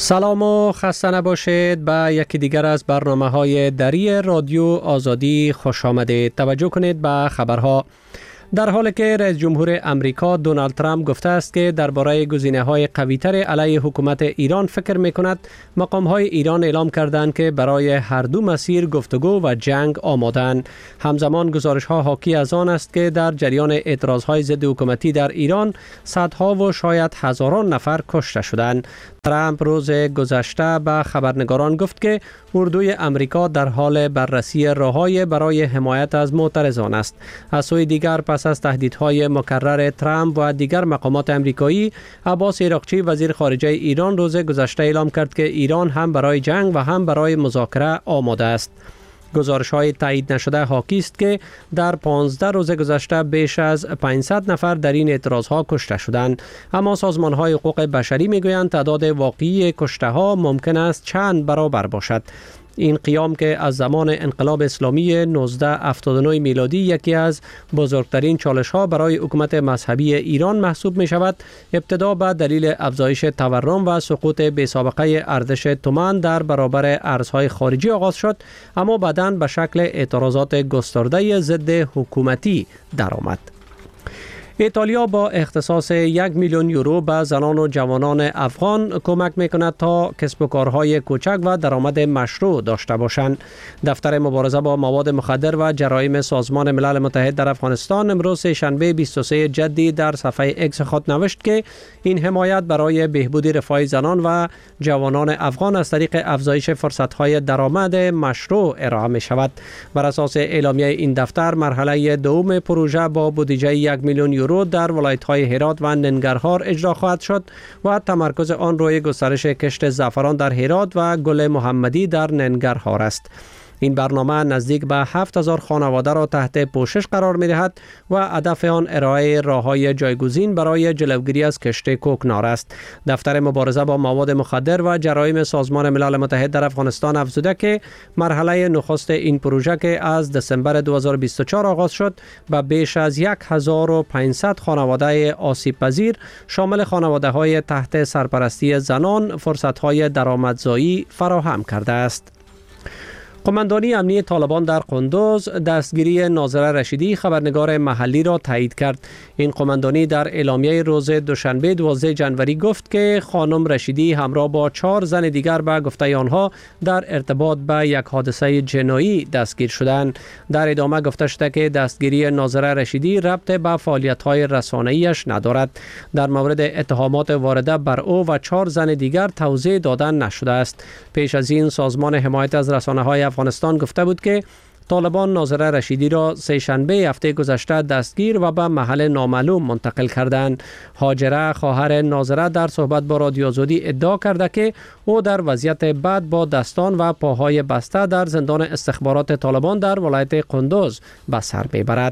سلام و خسته نباشید. به یکی دیگر از برنامه‌های دری رادیو آزادی خوش آمدید. توجه کنید به خبرها. در حالی که رئیس جمهور امریکا دونالد ترامپ گفته است که درباره گزینه‌های قوی‌تر علیه حکومت ایران فکر می‌کند، مقام‌های ایران اعلام کردند که برای هر دو مسیر گفتگو و جنگ آماده‌اند. همزمان گزارش‌ها حاکی از آن است که در جریان اعتراض‌های ضد حکومتی در ایران صدها و شاید هزاران نفر کشته شدند. ترامپ روز گذشته به خبرنگاران گفت که اردوی امریکا در حال بررسی راه‌های برای حمایت از معترضان است. از سوی دیگر پس از تهدیدهای مکرر ترامپ و دیگر مقامات امریکایی، عباس عراقچی وزیر خارجه ایران روز گذشته اعلام کرد که ایران هم برای جنگ و هم برای مذاکره آماده است. گزارش‌های تایید نشده حاکی است که در 15 روز گذشته بیش از 500 نفر در این اعتراض‌ها کشته شدند، اما سازمان‌های حقوق بشری می‌گویند تعداد واقعی کشته‌ها ممکن است چند برابر باشد. این قیام که از زمان انقلاب اسلامی 1979 میلادی یکی از بزرگترین چالش‌ها برای حکومت مذهبی ایران محسوب می‌شود، ابتدا به دلیل افزایش تورم و سقوط بی‌سابقه ارزش تومان در برابر ارزهای خارجی آغاز شد، اما بعداً به شکل اعتراضات گسترده ضد حکومتی درآمد. ایتالیا با اختصاص 1 میلیون یورو به زنان و جوانان افغان کمک میکند تا کسب و کارهای کوچک و درآمد مشروع داشته باشند. دفتر مبارزه با مواد مخدر و جرایم سازمان ملل متحد در افغانستان امروز شنبه 23 جدی در صفحه اکس خود نوشت که این حمایت برای بهبود رفاه زنان و جوانان افغان از طریق افزایش فرصت‌های درآمد مشروع ارائه می شود. بر اساس اعلامیه این دفتر، مرحله دوم پروژه با بودجه 1 میلیون یورو در ولایت‌های هرات و ننگرهار اجرا خواهد شد و تمرکز آن روی گسترش کشت زعفران در هرات و گل محمدی در ننگرهار است. این برنامه نزدیک به 7000 خانواده را تحت پوشش قرار می دهد و هدف آن ارائه راه‌های جایگزین برای جلوگیری از کشت کوکنار است. دفتر مبارزه با مواد مخدر و جرایم سازمان ملل متحد در افغانستان افزوده که مرحله نخست این پروژه که از دسامبر 2024 آغاز شد، به بیش از 1500 خانواده آسیب پذیر شامل خانواده‌های تحت سرپرستی زنان فرصت‌های درآمدزایی فراهم کرده است. قماندانی امنی طالبان در قندوز دستگیری ناظره رشیدی خبرنگار محلی را تایید کرد. این قماندانی در اعلامیه روز دوشنبه 12 جنوری گفت که خانم رشیدی همراه با 4 زن دیگر به گفته آنها در ارتباط به یک حادثه جنایی دستگیر شدند. در ادامه گفته شده که دستگیری ناظره رشیدی ربط به فعالیت‌های رسانه‌ایش ندارد. در مورد اتهامات وارده بر او و 4 زن دیگر توضیح دادن نشده است. پیش از این سازمان حمایت از رسانه‌های افغانستان گفته بود که طالبان ناظره رشیدی را سه‌شنبه هفته گذشته دستگیر و به محل نامعلوم منتقل کردند. هاجره خواهر ناظره در صحبت با رادیو آزادی ادعا کرده که او در وضعیت بد با دستان و پاهای بسته در زندان استخبارات طالبان در ولایت قندوز به سر میبرد.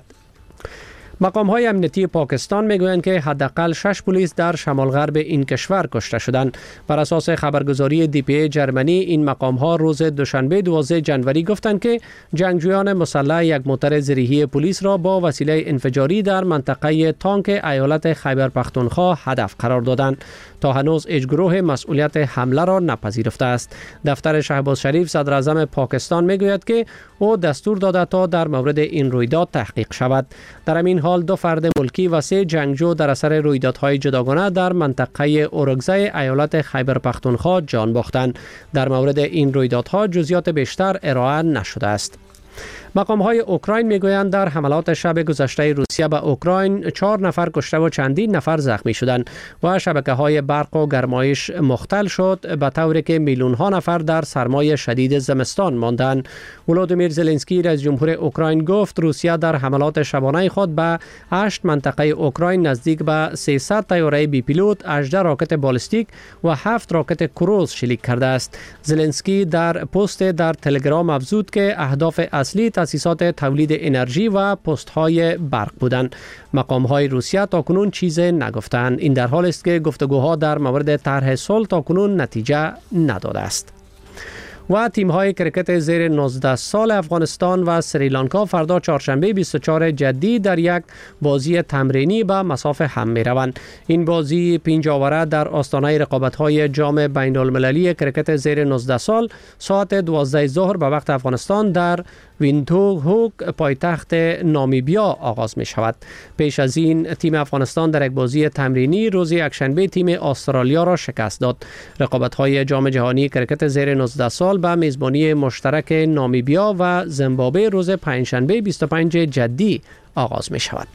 مقام‌های امنیتی پاکستان میگویند که حداقل 6 پلیس در شمال غرب این کشور کشته شدند. بر اساس خبرگزاری DPA جرمنی، این مقام‌ها روز دوشنبه 12 جنوری گفتند که جنگجویان مسلح یک موتر زرهی پلیس را با وسیله انفجاری در منطقه تانک ایالت خیبر پختونخوا هدف قرار دادند. تا هنوز هیچ گروه مسئولیت حمله را نپذیرفته است. دفتر شهباز شریف صدر اعظم پاکستان میگوید که او دستور داده تا در مورد این رویداد تحقیق شود. در همین حال 2 فرد ملکی و 3 جنگجو در اثر رویدادهای جداگانه در منطقه اورگزای ایالت خیبر پختونخوا جان باختند. در مورد این رویدادها جزئیات بیشتر ارائه نشده است. مقام‌های اوکراین میگویند در حملات شب گذشته روسیه به اوکراین 4 نفر کشته و چندین نفر زخمی شدند و شبکه‌های برق و گرمایش مختل شد، به طوری که میلیون‌ها نفر در سرمای شدید زمستان ماندند. ولودیمیر زلنسکی رئیس جمهور اوکراین گفت روسیه در حملات شبانه خود به 8 منطقه اوکراین نزدیک به 300 طیاره بی پیلوت، 18 راکت بالستیک و 7 راکت کروز شلیک کرده است. زلنسکی در پست در تلگرام افزود که اهداف اصلی تأسیسات تولید انرژی و پست‌های برق بودند. مقام‌های روسیه تاکنون چیز نگفتند. این در حالی است که گفتگوها در مورد طرح صلح تاکنون نتیجه نداده است. و تیم‌های کرکت زیر 19 سال افغانستان و سریلانکا فردا چهارشنبه 24 جدی در یک بازی تمرینی به مسافه هم می‌روند. این بازی پنجاوره در آستانه رقابت‌های جام بین‌المللی کرکت زیر 19 سال ساعت 12 ظهر به وقت افغانستان در ویندهوک پایتخت نامیبیا آغاز می شود. پیش از این تیم افغانستان در یک بازی تمرینی روز یکشنبه تیم استرالیا را شکست داد. رقابت‌های جام جهانی کرکت زیر 19 سال به میزبانی مشترک نامیبیا و زیمبابوه روز پنجشنبه 25 جدی آغاز می شود.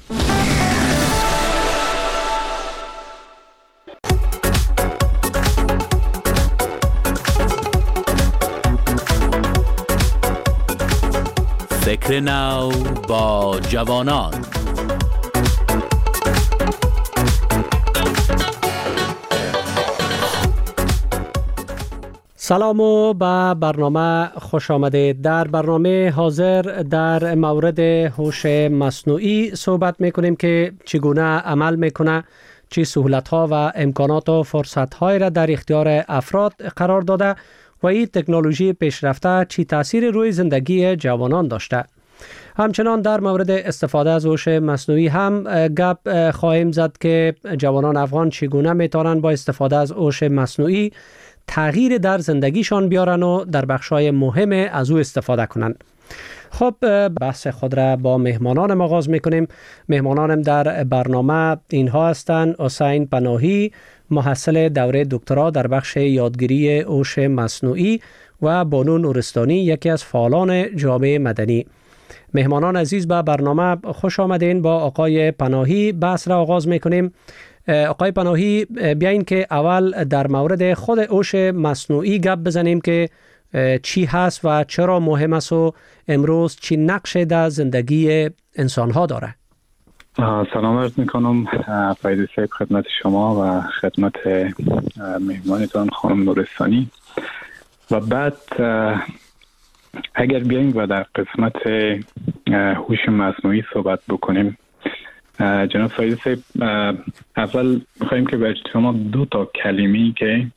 فکر نو با جوانان. سلام و به برنامه خوش آمدید. در برنامه حاضر در مورد هوش مصنوعی صحبت میکنیم که چگونه عمل میکنه، چه سهولت‌ها و امکانات و فرصت‌های را در اختیار افراد قرار داده و این تکنولوژی پیشرفته چی تأثیر روی زندگی جوانان داشته. همچنان در مورد استفاده از هوش مصنوعی هم گپ خواهیم زد که جوانان افغان چگونه میتونن با استفاده از هوش مصنوعی تغییر در زندگیشان بیارن و در بخشای مهم از او استفاده کنن. خب بحث خود را با مهمانانم آغاز میکنیم. مهمانانم در برنامه اینها هستند: حسین پناهی، محصل دوره دکترا در بخش یادگیری هوش مصنوعی، و بانو نورستانی، یکی از فعالان جامعه مدنی. مهمانان عزیز به برنامه خوش آمدین. با آقای پناهی بحث را آغاز میکنیم. آقای پناهی، بیاین که اول در مورد خود هوش مصنوعی گپ بزنیم که چی هست و چرا مهم است و امروز چی نقش در زندگی انسان ها داره. سلام عرض میکنم فایده صاحب خدمت شما و خدمت مهمانتان خانم نورستانی. و بعد اگر بیاییم و در قسمت هوش مصنوعی صحبت بکنیم، جناب فایده صاحب، اول میخواییم که به شما دو تا کلمه‌ای که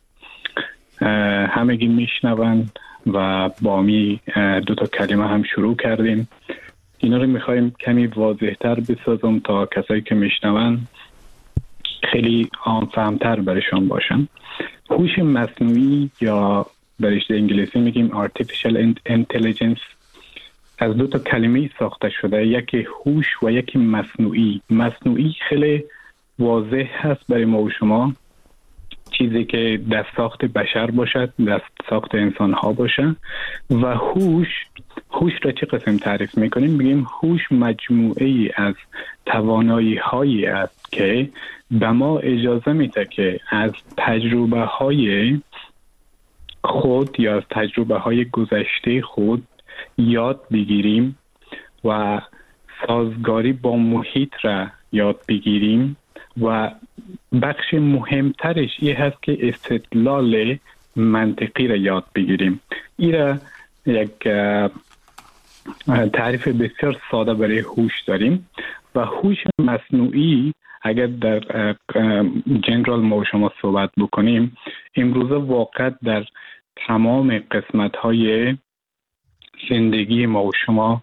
همگی میشنوند و با می دو تا کلمه هم شروع کردیم، اینا رو میخواییم کمی واضح‌تر بسازم تا کسایی که میشنوند خیلی آنفهم‌تر برشان باشن. هوش مصنوعی یا به رشته انگلیسی میگیم Artificial Intelligence از دو تا کلمه ساخته شده، یکی هوش و یکی مصنوعی. مصنوعی خیلی واضح هست برای ما و شما، چیزی که دست ساخت بشر باشد، دست ساخت انسان ها باشه. و هوش را چه قسم تعریف میکنیم؟ بگیم هوش مجموعه ای از توانایی هایی است که به ما اجازه میده که از تجربه های خود یا از تجربه های گذشته خود یاد بگیریم و سازگاری با محیط را یاد بگیریم. و بخش مهمترش این هست که استدلال منطقی را یاد بگیریم. این را یک تعریف بسیار ساده برای هوش داریم. و هوش مصنوعی اگر در جنرال ما شما صحبت بکنیم، امروزه واقع در تمام قسمت‌های زندگی ما و شما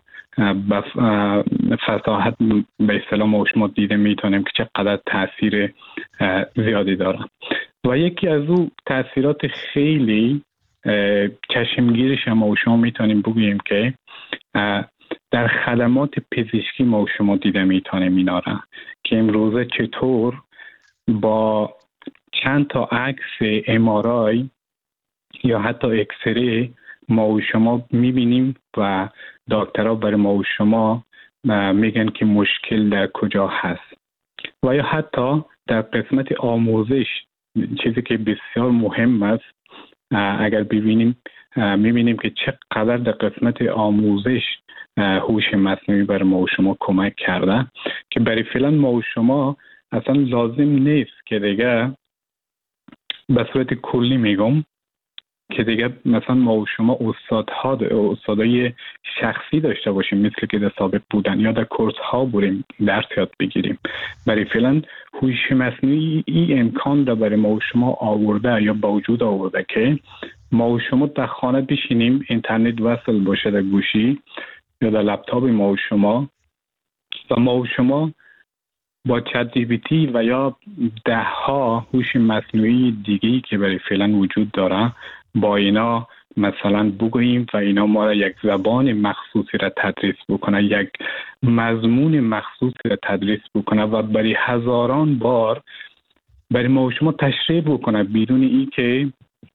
فصاحت به اصطلاح ما و شما دیده میتونیم که چقدر تاثیر زیادی داره. و یکی از او تاثیرات خیلی چشمگیرش ما و شما میتونیم بگوییم که در خدمات پزشکی ما و شما دیده میتونیم اینا را، که امروزه چطور با چند تا عکس MRI یا حتی اکسری ما و شما میبینیم و دکترها برای ما و شما میگن که مشکل در کجا هست. و یا حتی در قسمت آموزش، چیزی که بسیار مهم است، اگر میبینیم که چقدر در قسمت آموزش هوش مصنوعی برای ما و شما کمک کرده، که برای فعلا ما و شما اصلا لازم نیست که دیگه به صورت کلی میگم که دیگه مثلا ما و شما استادای شخصی داشته باشیم مثل که در سابق بودن یا در کورس ها بریم درس یاد بگیریم. برای فعلا هوش مصنوعی این امکان را برای ما و شما آورده یا با وجود آورده که ما و شما در خانه بشینیم، اینترنت وصل باشه در گوشی یا در لپتاپ ما و شما، و ما و شما با چت جی پی تی و یا ده ها هوش مصنوعی دیگه‌ای که برای فعلا وجود داره با اینا مثلا بگوییم و اینا ما را یک زبان مخصوصی را تدریس بکنه، یک مضمون مخصوصی را تدریس بکنه و برای هزاران بار برای ما و شما تشریح بکنه بدون ای که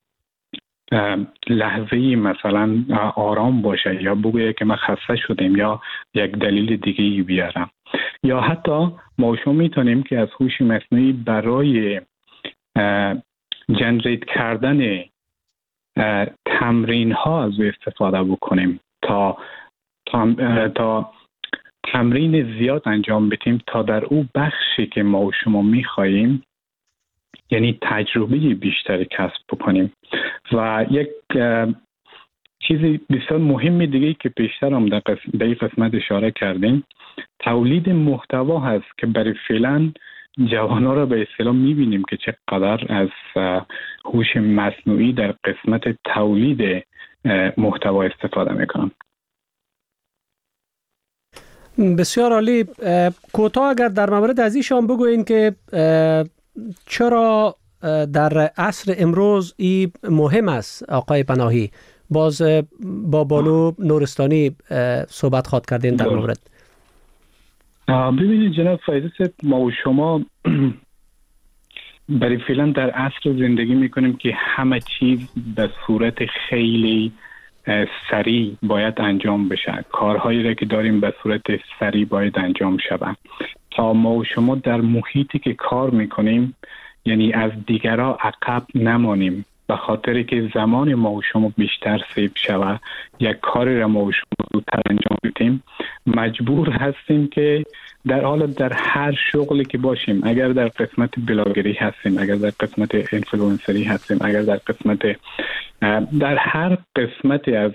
لحظه‌ای مثلا آرام باشه یا بگویه که من خسته شدم یا یک دلیل دیگه ای بیارم. یا حتی ما شما میتونیم که از هوش مصنوعی برای جنریت کردن تمرین ها از او استفاده بکنیم تا تمرین زیاد انجام بدیم تا در او بخشی که ما و شما میخواییم، یعنی تجربه بیشتری کسب بکنیم. و یک چیزی بسیار مهمی دیگه که پیشتر هم در این قسمت اشاره کردیم، تولید محتوا هست که برای فعلا جوانان را به اصطلاح میبینیم که چقدر از هوش مصنوعی در قسمت تولید محتوا استفاده میکنن. بسیار عالی. کوتاه اگر در مورد از ایشان بگوین که چرا در عصر امروز این مهم است آقای پناهی؟ باز با بانو نورستانی صحبت خواد کردین در مورد. ببینید جناب فایزه صاحب، ما و شما برای فعلا در عصر زندگی میکنیم که همه چیز به صورت خیلی سریع باید انجام بشه. کارهایی را که داریم به صورت سریع باید انجام شود تا ما و شما در محیطی که کار میکنیم یعنی از دیگرها عقب نمانیم، به خاطر که زمان ما و شما بیشتر سیو شود، یک کاری را ما و شما زودتر انجام بدیم، مجبور هستیم که در هر شغلی که باشیم، اگر در قسمت بلاگری هستیم، اگر در قسمت اینفلوئنسری هستیم، اگر در هر قسمتی از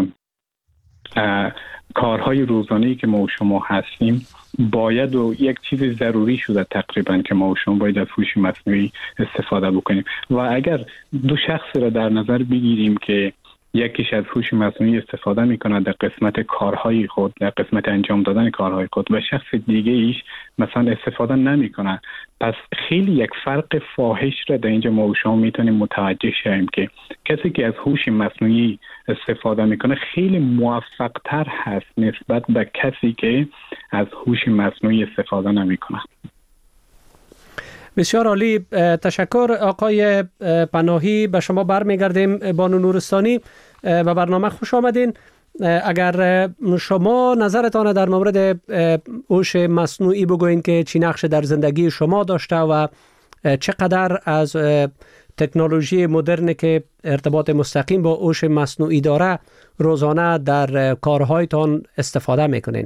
کارهای روزانه‌ای که ما و شما هستیم، باید و یک چیز ضروری شده تقریبا که ما و شما باید از هوش مصنوعی استفاده بکنیم. و اگر دو شخص را در نظر بگیریم که یکیش از هوش مصنوعی استفاده میکنه در قسمت کارهای خود، در قسمت انجام دادن کارهای خود، و شخص دیگه ایش مثلا استفاده نمیکنه، پس خیلی یک فرق فاحش را در اینجا ما و شما میتونیم متوجه شویم که کسی که از هوش مصنوعی استفاده میکنه خیلی موفق تر هست نسبت به کسی که از هوش مصنوعی استفاده نمیکنه. بسیار عالی، تشکر آقای پناهی. به شما برمیگردیم بانو نورستانی و برنامه خوش آمدین. اگر شما نظرتان در مورد هوش مصنوعی بگوین که چی نقش در زندگی شما داشته و چقدر از تکنولوژی مدرن که ارتباط مستقیم با هوش مصنوعی داره روزانه در کارهایتان استفاده میکنین.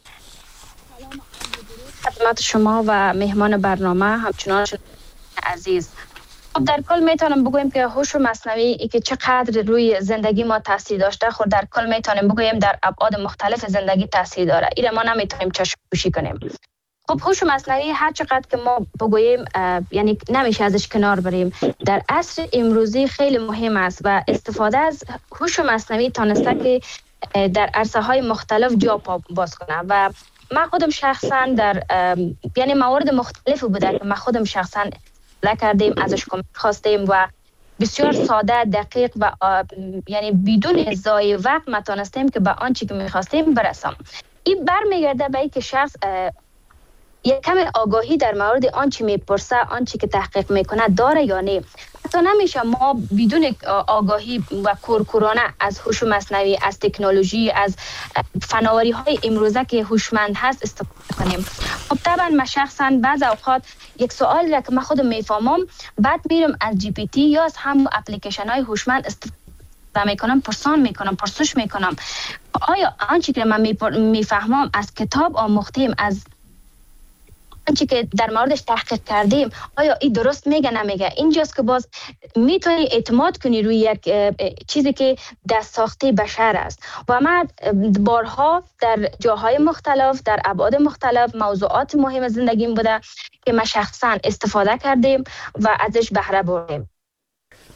خدمت شما و مهمان برنامه همچنان عزیز. خب در کل میتونم بگویم که هوش مصنوعی که چقدر روی زندگی ما تاثیر داشته، خود در کل میتونیم بگویم در ابعاد مختلف زندگی تاثیر داره. این ما نمیتونیم چشم‌پوشی کنیم. خب هوش مصنوعی هر چقدر که ما بگوییم یعنی نمیشه ازش کنار بریم. در عصر امروزی خیلی مهم است و استفاده از هوش مصنوعی تونسته که در عرصه های مختلف جا باز کنه. و من خودم شخصا در یعنی موارد مختلف بوده که من خودم شخصا کردیم، ازش کمک خواستیم و بسیار ساده، دقیق و یعنی بدون ضایع وقت ما تونستیم که به آنچه که می‌خواستیم برسیم. این برمیگرده به اینکه شخص یک کم آگاهی در مورد آنچه میپرسه، آنچه که تحقیق میکنه داره یا نه. حتی نمیشه ما بدون آگاهی و کورکورانه از هوش مصنوعی، از تکنولوژی، از فناوری های امروزه که هوشمند هست استفاده کنیم. خب طبعا من شخصا بعض اوقات یک سوالی را که من خودم میفهمم بعد میرم از جی پی تی یا از هم اپلیکیشن های هوشمند استفاده میکنم، پرسش میکنم آیا آنچه که من میفهمم از کتاب آموختیم، از آنچه که در موردش تحقیق کردیم، آیا این درست میگه نمیگه؟ اینجاست که باز میتونی اعتماد کنی روی یک چیزی که دست ساخته بشر است. و من بارها در جاهای مختلف، در ابعاد مختلف، موضوعات مهم زندگیم بوده که ما شخصا استفاده کردیم و ازش بهره بردیم.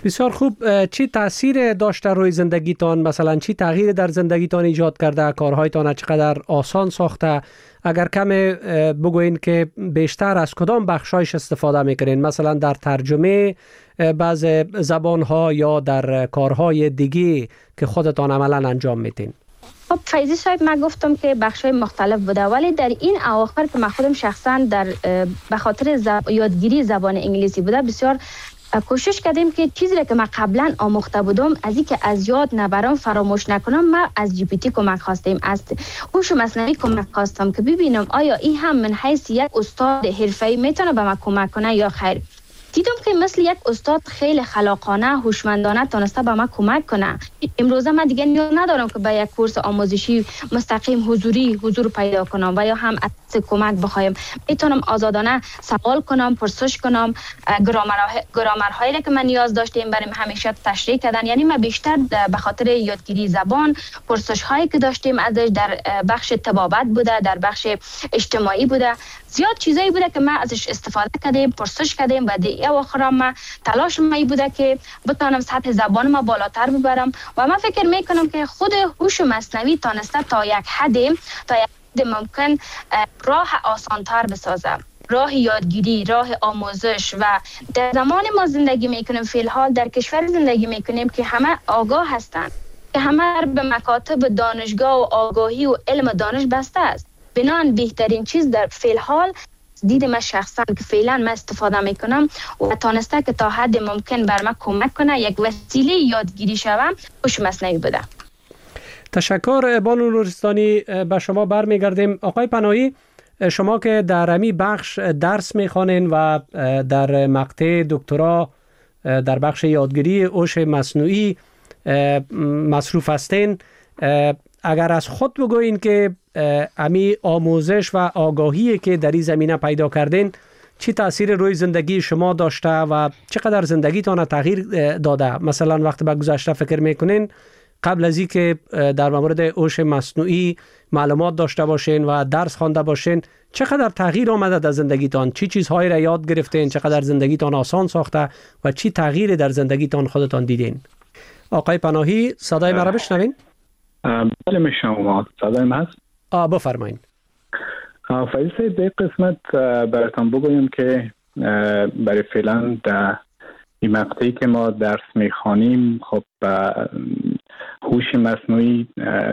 بسیار خوب. چی تاثیر داشته روی زندگیتان؟ مثلا چی تغییر در زندگیتان ایجاد کرده؟ کارهایتان چقدر آسان ساخته؟ اگر کم بگوین که بیشتر از کدام بخشایش استفاده میکنین؟ مثلا در ترجمه بعض زبانها یا در کارهای دیگه که خودتان عملا انجام میتین؟ خب فیضی صاحب، من گفتم که بخشای مختلف بوده، ولی در این اواخر که من خودم شخصا به خاطر یادگیری زبان انگلیسی بوده، بسیار کوشش کردیم که چیزی را که من قبلا آموخته بودم از این که از یاد نبرم، فراموش نکنم. من از جی پی تی کمک خواستیم، از هوش مصنوعی کمک خواستم که ببینم آیا این هم من حیث یک استاد حرفه‌ای میتونه به من کمک کنه یا خیر. دیدم که مثل یک استاد خیلی خلاقانه، هوشمندانه تونسته به من کمک کنه. امروزه من دیگه نیاز ندارم که به یک کورس آموزشی مستقیم حضور پیدا کنم و یا هم از کمک بخوایم. میتونم آزادانه سوال کنم، پرسش کنم. گرامرهایی که من نیاز داشتم برای همیشه تشریح کردن. یعنی من بیشتر به خاطر یادگیری زبان، پرسش هایی که داشتیم ازش در بخش طبابت بوده، در بخش اجتماعی بوده، زیاد چیزایی بوده که من ازش استفاده کردیم، پرسش کردیم. بعد اواخر ما تلاش می بوده که بتونم سطح زبان ما بالاتر ببرم و من فکر میکنم که خود هوش مصنوعی تونسته تا یک حد ممکن راه آسانتر بسازه، راه یادگیری، راه آموزش. و در زمان ما زندگی میکنیم، فی الحال در کشور زندگی میکنیم که همه آگاه هستند، که همه به مکاتب دانشگاه و آگاهی و علم و دانش بسته است. بنابراین بهترین چیز در فی الحال دید من شخصا که فعلا من استفاده میکنم و تانسته که تا حد ممکن بر من کمک کنه، یک وسیله یادگیری شوم، هوش مصنوعی بوده. تشکر بانو نورستانی. به شما برمیگردیم. آقای پناهی، شما که در امی بخش درس میخوانین و در مقطع دکترا در بخش یادگیری هوش مصنوعی مصروف هستین، اگر از خود بگوین که امی آموزش و آگاهی که در این زمینه پیدا کردین چی تأثیر روی زندگی شما داشته و چقدر زندگیتان تغییر داده؟ مثلا وقتی به گذشته فکر میکنین، قبل از این که در مورد هوش مصنوعی معلومات داشته باشین و درس خوانده باشین، چقدر تغییر آمده در زندگیتان؟ چی چیزهایی را یاد گرفتین؟ چقدر زندگیتان آسان ساخته و چی تغییر در زندگیتان خودتان دیدین؟ آقای پناهی، صدای مرا بشنوین؟ بله میشنوم. صدای من هست؟ بفرمایید. فایده به قسمت براتون بگویم که برای فعلا در این مقطعی که ما درس میخوانیم، خب هوش مصنوعی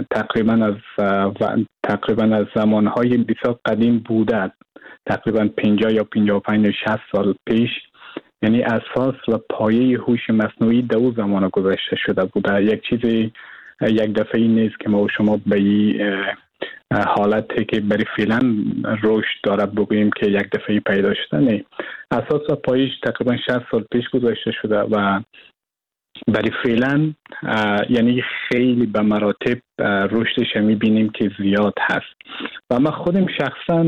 تقریبا از زمانهای بسیار قدیم بوده، تقریبا 50 یا 55 یا 60 سال پیش. یعنی اساس و پایه هوش مصنوعی در اون زمان گذاشته شده بوده. یک چیزی یک دفعه نیست که ما و شما به این حالتی که برای فعلا رشد داره بگوییم که یک دفعه پیدا شده. نه، اساس و پایش تقریبا 60 سال پیش گذاشته شده و برای فعلا یعنی خیلی به مراتب رشدش میبینیم که زیاد هست. و من خودم شخصا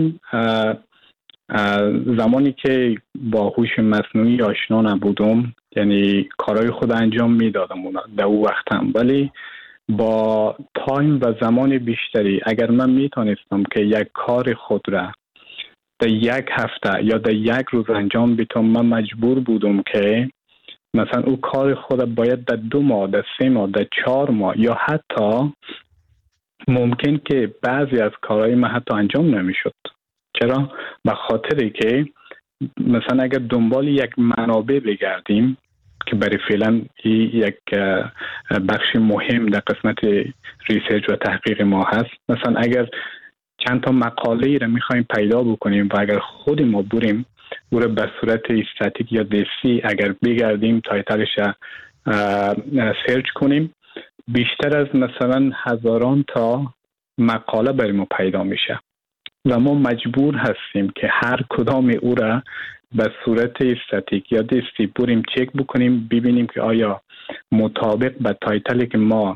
زمانی که با هوش مصنوعی آشنا نبودم، یعنی کارهای خود انجام میدادم در اون وقتم، ولی با تایم و زمان بیشتری اگر من میتونستم که یک کار خود را در یک هفته یا در یک روز انجام بدم، من مجبور بودم که مثلا او کار خود باید در 2 ماه، در 3 ماه، در 4 ماه یا حتی ممکن که بعضی از کارهای من حتی انجام نمیشد. چرا؟ به خاطری که مثلا اگر دنبال یک منابع بگردیم که برای فعلا یک بخش مهم در قسمت ریسرچ و تحقیق ما هست، مثلا اگر چند تا مقاله ای را میخوایم پیدا بکنیم و اگر خود ما بریم او را به صورت استاتیک یا دستی اگر بگردیم تایتلش سرچ کنیم، بیشتر از مثلا هزاران تا مقاله برای ما پیدا میشه و ما مجبور هستیم که هر کدام او را به صورت استاتیک یا دستی بریم چک بکنیم، ببینیم که آیا مطابق به تایتلی که ما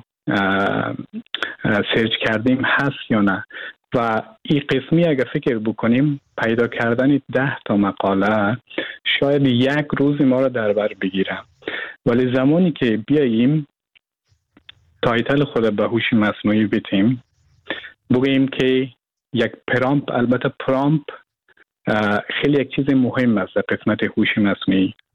سرچ کردیم هست یا نه. و این قسمی اگر فکر بکنیم، پیدا کردن 10 تا مقاله شاید یک روز ما را در بر بگیره، ولی زمانی که بیاییم تایتل خود به هوش مصنوعی بدیم، بگیم که یک پرامپ، البته پرامپ خیلی یک چیز مهم است در قسمت هوش مصنوعی.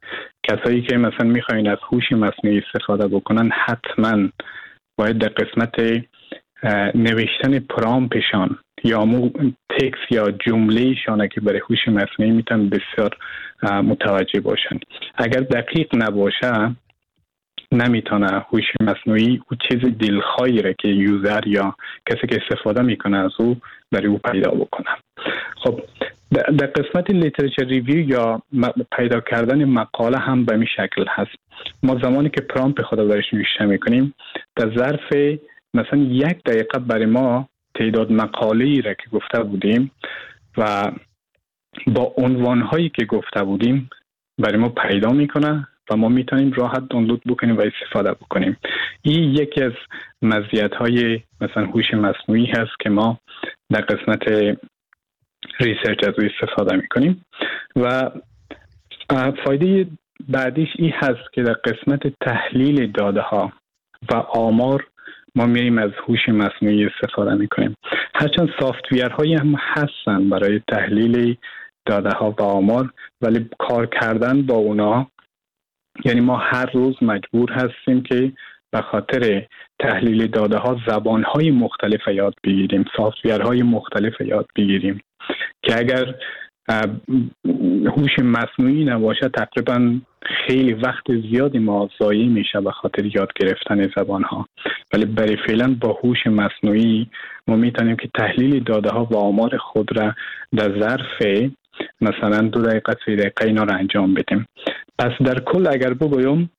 کسایی که مثلا میخواین از هوش مصنوعی استفاده بکنن حتما باید در قسمت نوشتن پرامپشان یا تکست یا جمله شانه که برای هوش مصنوعی میتونن بسیار متوجه باشن. اگر دقیق نباشه نمیتونه هوش مصنوعی او چیز دلخواهی را که یوزر یا کسی که استفاده میکنه از او برای او پیدا بکنه. خب در قسمت لیترچر ریویو یا پیدا کردن مقاله هم به این شکل هست. ما زمانی که پرامپت خود برایش نوشته میکنیم در ظرف مثلا 1 دقیقه برای ما تعداد مقاله‌ای را که گفته بودیم و با عنوان‌هایی که گفته بودیم برای ما پیدا میکنه و ما میتونیم راحت دانلود بکنیم و استفاده بکنیم. این یکی از مزیت‌های مثلا هوش مصنوعی هست که ما در قسمت ریسرچ از او استفاده میکنیم. و فایده بعدیش این هست که در قسمت تحلیل داده ها و آمار ما میریم از هوش مصنوعی استفاده میکنیم. هرچند سافتویرهایی هم هستن برای تحلیل داده ها و آمار، ولی کار کردن با اونا یعنی ما هر روز مجبور هستیم که به خاطر تحلیل داده ها زبان های مختلف یاد بگیریم، سافتویرهای مختلف یاد بگیریم که اگر هوش مصنوعی نباشه تقریبا خیلی وقت زیادی ما ضایع میشه به خاطر یاد گرفتن زبان ها. ولی برای فعلا با هوش مصنوعی ما میتونیم که تحلیل داده ها و آمار خود را در ظرف مثلا 2 دقیقه 3 دقیقه اینا را انجام بدیم. پس در کل اگر بگویم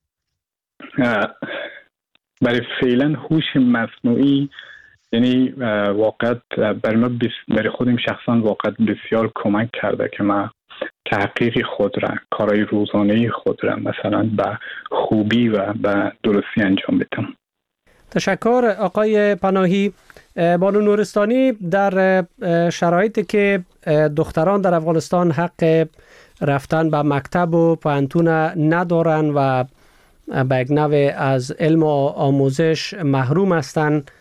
برای فعلا هوش مصنوعی یعنی واقعا برای خودم شخصا واقعا بسیار کمک کرده که من تحقیق خود را، کارهای روزانه خود را مثلا به خوبی و به درستی انجام بدم. تشکر آقای پناهی. بانو نورستانی، در شرایطی که دختران در افغانستان حق رفتن به مکتب و پوهنتون ندارن و به یک نوع از علم و آموزش محروم هستند،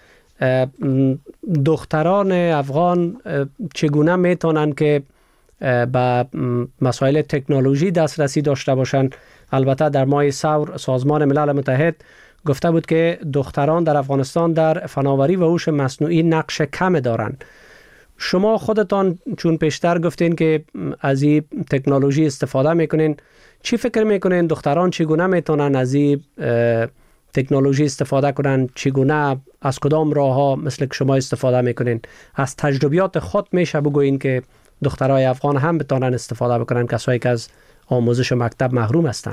دختران افغان چگونه میتونن که به مسائل تکنولوژی دسترسی داشته باشند؟ البته در ماه ثور سازمان ملل متحد گفته بود که دختران در افغانستان در فناوری و هوش مصنوعی نقش کم دارند. شما خودتان چون پیشتر گفتین که از این تکنولوژی استفاده میکنین، چی فکر میکنین دختران چگونه میتونن از این تکنولوژی استفاده کنن؟ چگونه، از کدام راه ها مثل که شما استفاده میکنین؟ از تجربیات خود میشه بگوین که دخترای افغان هم بتونن استفاده بکنن، کسایی که از آموزش مکتب محروم هستن؟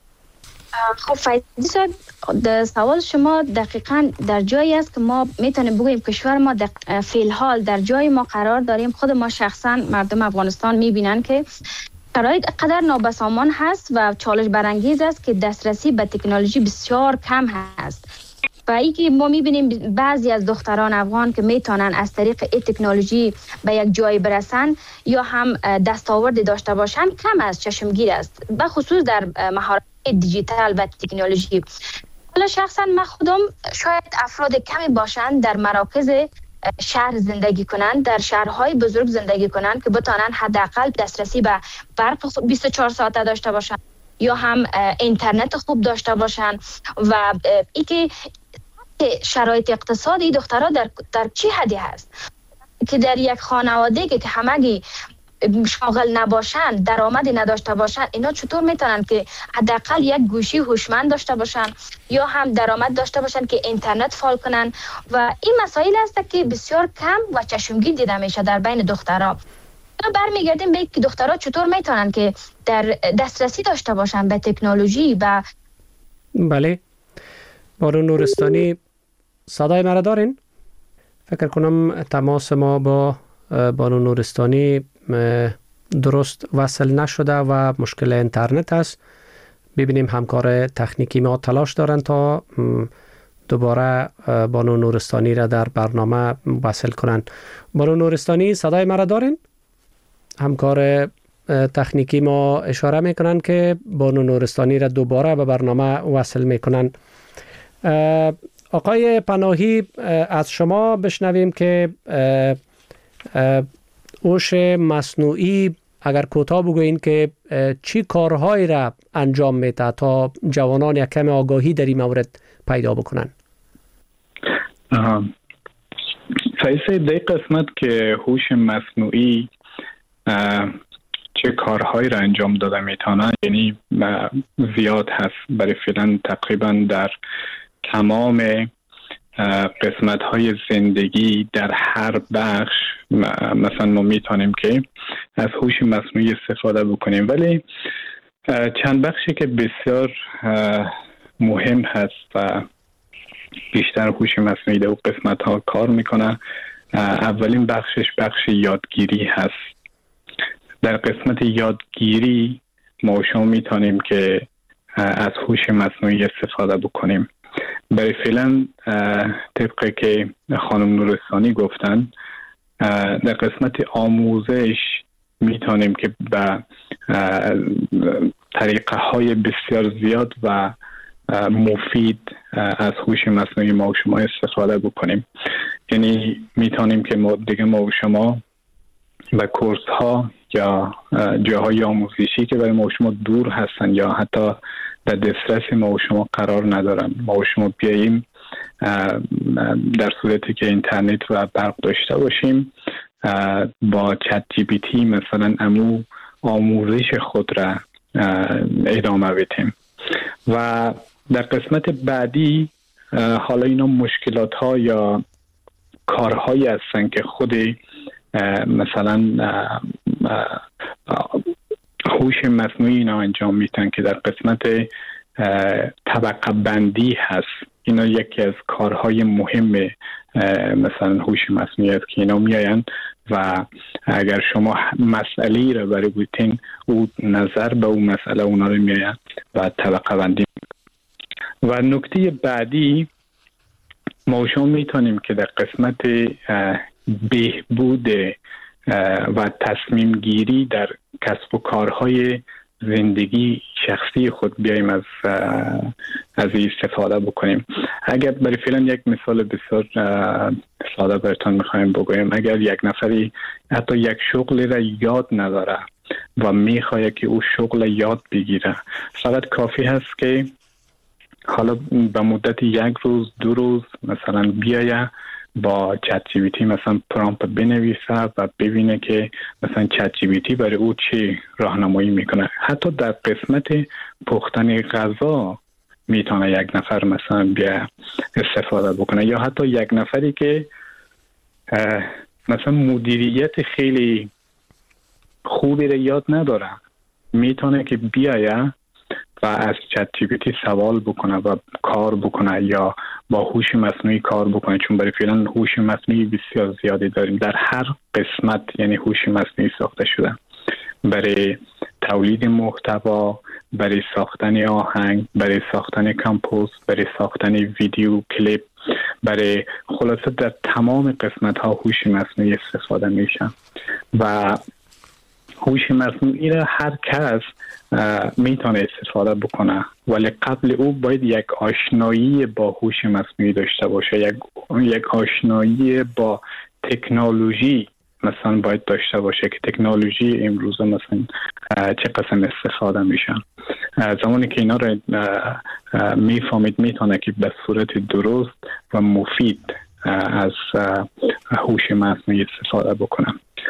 خب فایده صاحب، سوال شما دقیقاً در جایی است که ما میتونیم بگوییم کشور ما فی الحال در جای ما قرار داریم. خود ما شخصا مردم افغانستان میبینن که شرایط قدر نابسامان هست و چالش برانگیز است که دسترسی به تکنولوژی بسیار کم هست. و ای که ما میبینیم بعضی از دختران افغان که میتونن از طریق این تکنولوژی به یک جای برسن یا هم دستاوردی داشته باشن کم است، چشمگیر است، به خصوص در مهارت دیجیتال و تکنولوژی. حالا شخصا من خودم شاید افراد کمی باشند در مراکز شهر زندگی کنند، در شهرهای بزرگ زندگی کنند که بتونن حداقل دسترسی به برق 24 ساعته داشته باشند یا هم اینترنت خوب داشته باشند. و ای که شرایط اقتصادی دخترها در چه حدی هست که در یک خانواده که همگی شاغل نباشن، درآمدی نداشته باشن، اینا چطور میتونن که حداقل یک گوشی هوشمند داشته باشن یا هم درآمد داشته باشن که اینترنت فعال کنن؟ و این مسائل است که بسیار کم و چشمگیر دیده میشه در بین دخترها. برمیگردیم به اینکه دخترها چطور میتونن که در دسترسی داشته باشن به تکنولوژی. و بله، بانو نورستانی صدای مرا دارین؟ فکر کنم تماس ما با بانو نورستانی درست وصل نشده و مشکل اینترنت است. ببینیم همکار تکنیکی ما تلاش دارن تا دوباره بانو نورستانی را در برنامه وصل کنن. بانو نورستانی صدای مرا دارین؟ همکار تکنیکی ما اشاره میکنن که بانو نورستانی را دوباره به برنامه وصل میکنن. آقای پناهی، از شما بشنویم که هوش مصنوعی اگر کوتاه بگوین که چی کارهایی را انجام میده تا جوانان یک کم آگاهی در این مورد پیدا بکنن؟ فایسه در قسمت که هوش مصنوعی چه کارهایی را انجام داده میتونه، یعنی زیاد هست. برای فعلا تقریبا در تمام قسمت های زندگی در هر بخش مثلا ما میتونیم که از هوش مصنوعی استفاده بکنیم، ولی چند بخشی که بسیار مهم هست و بیشتر هوش مصنوعی در قسمت ها کار میکنه. اولین بخشش بخش یادگیری هست. در قسمت یادگیری ما شما میتونیم که از هوش مصنوعی استفاده بکنیم. برای فعلا طبقه که خانم نورستانی گفتن، در قسمت آموزش میتونیم که به طریقه های بسیار زیاد و مفید از هوش مصنوعی ما و شما استفاده بکنیم. یعنی میتونیم که ما و شما به کورس ها یا جاهای آموزشی که برای ما و شما دور هستن یا حتی در دسترس ما و شما قرار ندارن، ما و شما بیاییم در صورتی که اینترنت و برق داشته باشیم با چت جی پی تی مثلا امو آموزش خود را ادامه بدیم. و در قسمت بعدی حالا اینا مشکلات ها یا کارهایی هستن که خود مثلا هوش مصنوعی اینا انجام میتن که در قسمت طبقه بندی هست. اینا یکی از کارهای مهم مثلا هوش مصنوعی است که اینا میاین و اگر شما مسئله را برای بودین او نظر به اون مسئله اونا رو میاین و طبقه بندی. و نکته بعدی ما شما میتونیم که در قسمت بهبود و تصمیم گیری در کسب و کارهای زندگی شخصی خود بیاییم از این استفاده بکنیم. اگر برای فعلا یک مثال بسیار ساده براتون میخوایم بگویم، اگر یک نفری حتی یک شغل را یاد نداره و میخواد که او شغل یاد بگیره، فقط کافی هست که حالا به مدت 1 روز 2 روز مثلا بیایه با چت جی پی تی مثلا پرامپت بنویسه و ببینه که مثلا چت جی پی تی برای او چه راهنمایی میکنه. حتی در قسمت پختن غذا میتونه یک نفر مثلا بیا استفاده بکنه، یا حتی یک نفری که مثلا مدیریت خیلی خوبی رو یاد نداره میتونه که بیایه و از چت جی پی تی سوال بکنه و کار بکنه یا با هوش مصنوعی کار بکنه. چون برای فعلا هوش مصنوعی بسیار زیادی داریم در هر قسمت، یعنی هوش مصنوعی ساخته شده برای تولید محتوا، برای ساختن آهنگ، برای ساختن کمپوز، برای ساختن ویدیو کلیپ، برای خلاصه در تمام قسمت ها هوش مصنوعی استفاده میشن. و هوش مصنوعی را هر کس میتونه استفاده بکنه، ولی قبل او باید یک آشنایی با هوش مصنوعی داشته باشه، یک آشنایی با تکنولوژی مثلا باید داشته باشه که تکنولوژی امروز مثلا چه قسم استفاده میشن. زمانی که اینا را میفهمید میتونه که به صورت درست و مفید از هوش مصنوعی استفاده بکنه.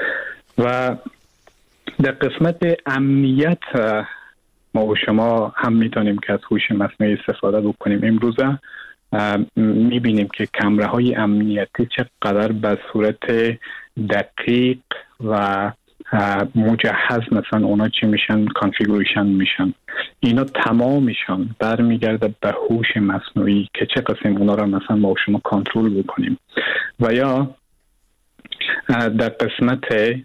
و در قسمت امنیت ما و شما هم میتونیم که از هوش مصنوعی استفاده بکنیم. امروزه میبینیم که کامره های امنیتی چقدر به صورت دقیق و مجهز مثلا اونا چی میشن کانفیگوریشن میشن. اینا تمامشان برمیگرده به هوش مصنوعی که چه قسم اونا را مثلا ما و شما کنترل بکنیم. و یا در قسمت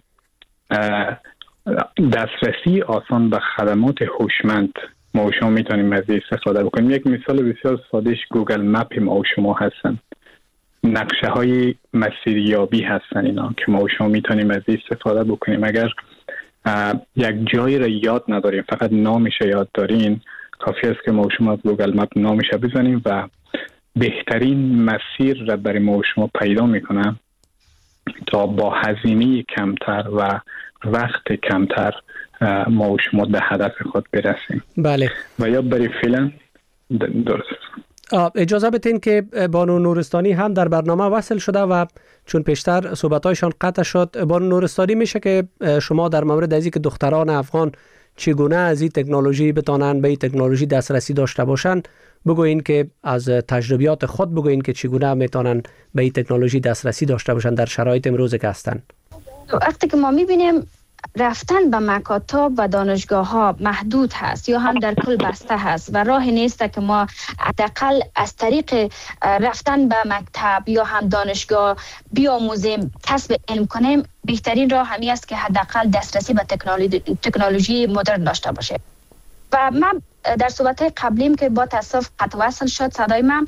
دسترسی آسان به خدمات هوشمند ما و شما میتونیم از استفاده بکنیم. یک مثال بسیار سادهش گوگل مپ ما و شما هستن، نقشه های مسیریابی هستن اینا که ما و شما میتونیم از استفاده بکنیم. اگر یک جایی را یاد نداریم، فقط نامش یاد دارین، کافی است که ما و شما از گوگل مپ نامش بزنیم و بهترین مسیر را برای ما و شما پیدا میکنه تا با هزینه کمتر و وقت کمتر ما و شما به هدف خود برسیم. بله. و یا برای فعلا درست. اجازه بدین که بانو نورستانی هم در برنامه وصل شده و چون پیشتر صحبتایشان قطع شد، بانو نورستانی میشه که شما در مورد از اینکه دختران افغان چگونه از این تکنولوژی بتانن به این تکنولوژی دسترسی داشته باشن بگوین، که از تجربیات خود بگوین که چگونه میتونن به این تکنولوژی دسترسی داشته باشن در شرایط امروز که هستن. وقتی که ما میبینیم رفتن به مکاتب و دانشگاه ها محدود هست یا هم در کل بسته هست و راهی نیست که ما حداقل از طریق رفتن به مکتب یا هم دانشگاه بیاموزیم، کسب علم کنیم، بهترین راه همی است که حداقل دسترسی به تکنولوژی مدرن داشته باشه. و من در صحبت قبلیم که با تاسف قطع وصل شد صدای من،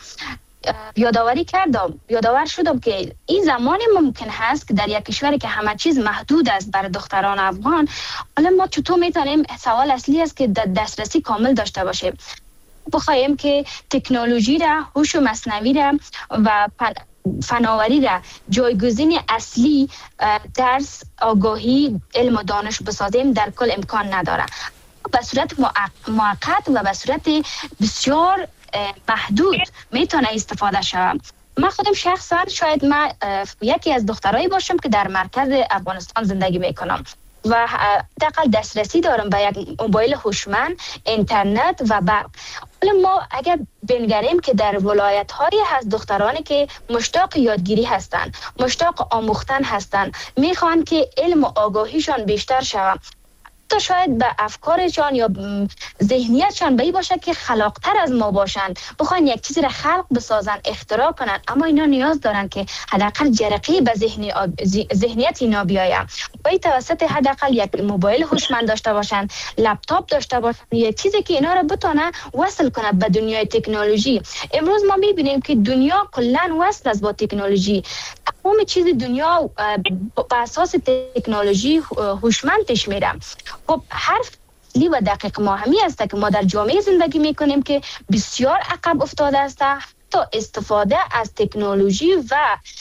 یادآور شدم که این زمانی ممکن هست که در یک کشوری که همه چیز محدود است برای دختران افغان، حالا ما چطور میتونیم، سوال اصلی است که دسترسی کامل داشته باشیم. بخوایم که تکنولوژی را، هوش مصنوعی را و فناوری را جایگزین اصلی درس، آگاهی، علم و دانش بسازیم در کل امکان نداره. به صورت موقت و به صورت بسیار محدود میتونه استفاده شود. من خودم شخصا شاید من یکی از دخترایی باشم که در مرکز افغانستان زندگی میکنم و حداقل دسترسی دارم به یک موبایل هوشمند، اینترنت و برق. حالا ما اگر بنگریم که در ولایت هایی هست دخترانی که مشتاق یادگیری هستند، مشتاق آموختن هستند، میخوان که علم و آگاهیشان بیشتر شود، تا شاید به افکارشان یا ذهنیتشان به این باشه که خلاقتر از ما باشند، بخوان یک چیزی را خلق بسازن، اختراع کنن، اما اینا نیاز دارن که حداقل جرقه به ذهنیت اینا بیاید. باید توسط حداقل یک موبایل هوشمند داشته باشن، لپتاپ داشته باشن، یک چیزی که اینا را بتونه وصل کنه به دنیای تکنولوژی. امروز ما میبینیم که دنیا کلا وصل است با تکنولوژی. تمام چیز دنیا بر اساس تکنولوژی هوشمند پیش میره. خب حرف لی و دقیق ما همی است که ما در جامعه زندگی میکنیم که بسیار عقب افتاده است. تا استفاده از تکنولوژی و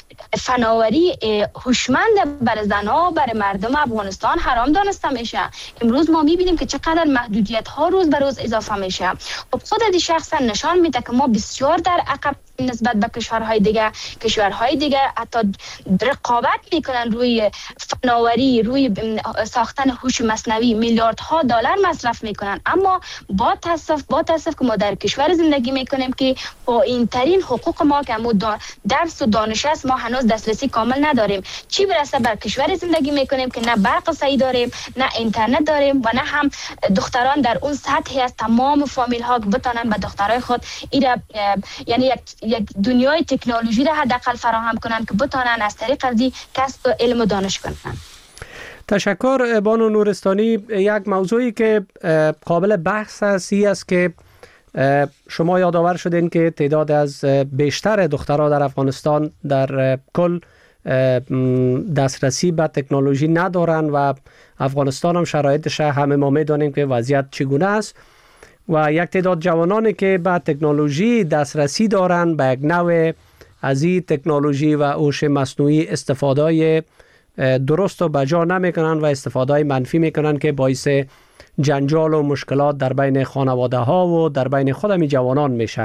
فناوری هوشمند بر زنها، بر مردم افغانستان حرام دانسته میشه. امروز ما میبینیم که چقدر محدودیت ها روز به روز اضافه میشه. خب خود شخصا نشان میده که ما بسیار در عقب نسبت به کشورهای دیگه حتی رقابت میکنن روی فناوری، روی ساختن هوش مصنوعی، میلیاردها دلار مصرف میکنن. اما با تاسف که ما در کشور زندگی میکنیم که با این ترین حقوق ما که درس و دانش است، ما هنوز دسترسی کامل نداریم. چی برسه بر کشور زندگی میکنیم که نه برق صحیح داریم، نه اینترنت داریم و نه هم دختران در اون سطحی از تمام فامیل ها بتونن به دخترای خود یعنی یک دنیای تکنولوژی را حداقل فراهم کنن که بتونن از طریق ازی کسب علم و دانش کنن. تشکر بانو نورستانی. یک موضوعی که قابل بحث است که شما یادآور شدین که تعداد از بیشتر دخترها در افغانستان در کل دسترسی به تکنولوژی ندارن و افغانستان هم شرایطش همه ما میدانیم که وضعیت چگونه است و یک تعداد جوانانی که به تکنولوژی دسترسی دارن به یک نوع از این تکنولوژی و هوش مصنوعی استفاده درست و بجا نمیکنن و استفاده منفی میکنن که باعث جنجال و مشکلات در بین خانواده ها و در بین خودمی جوانان میشه.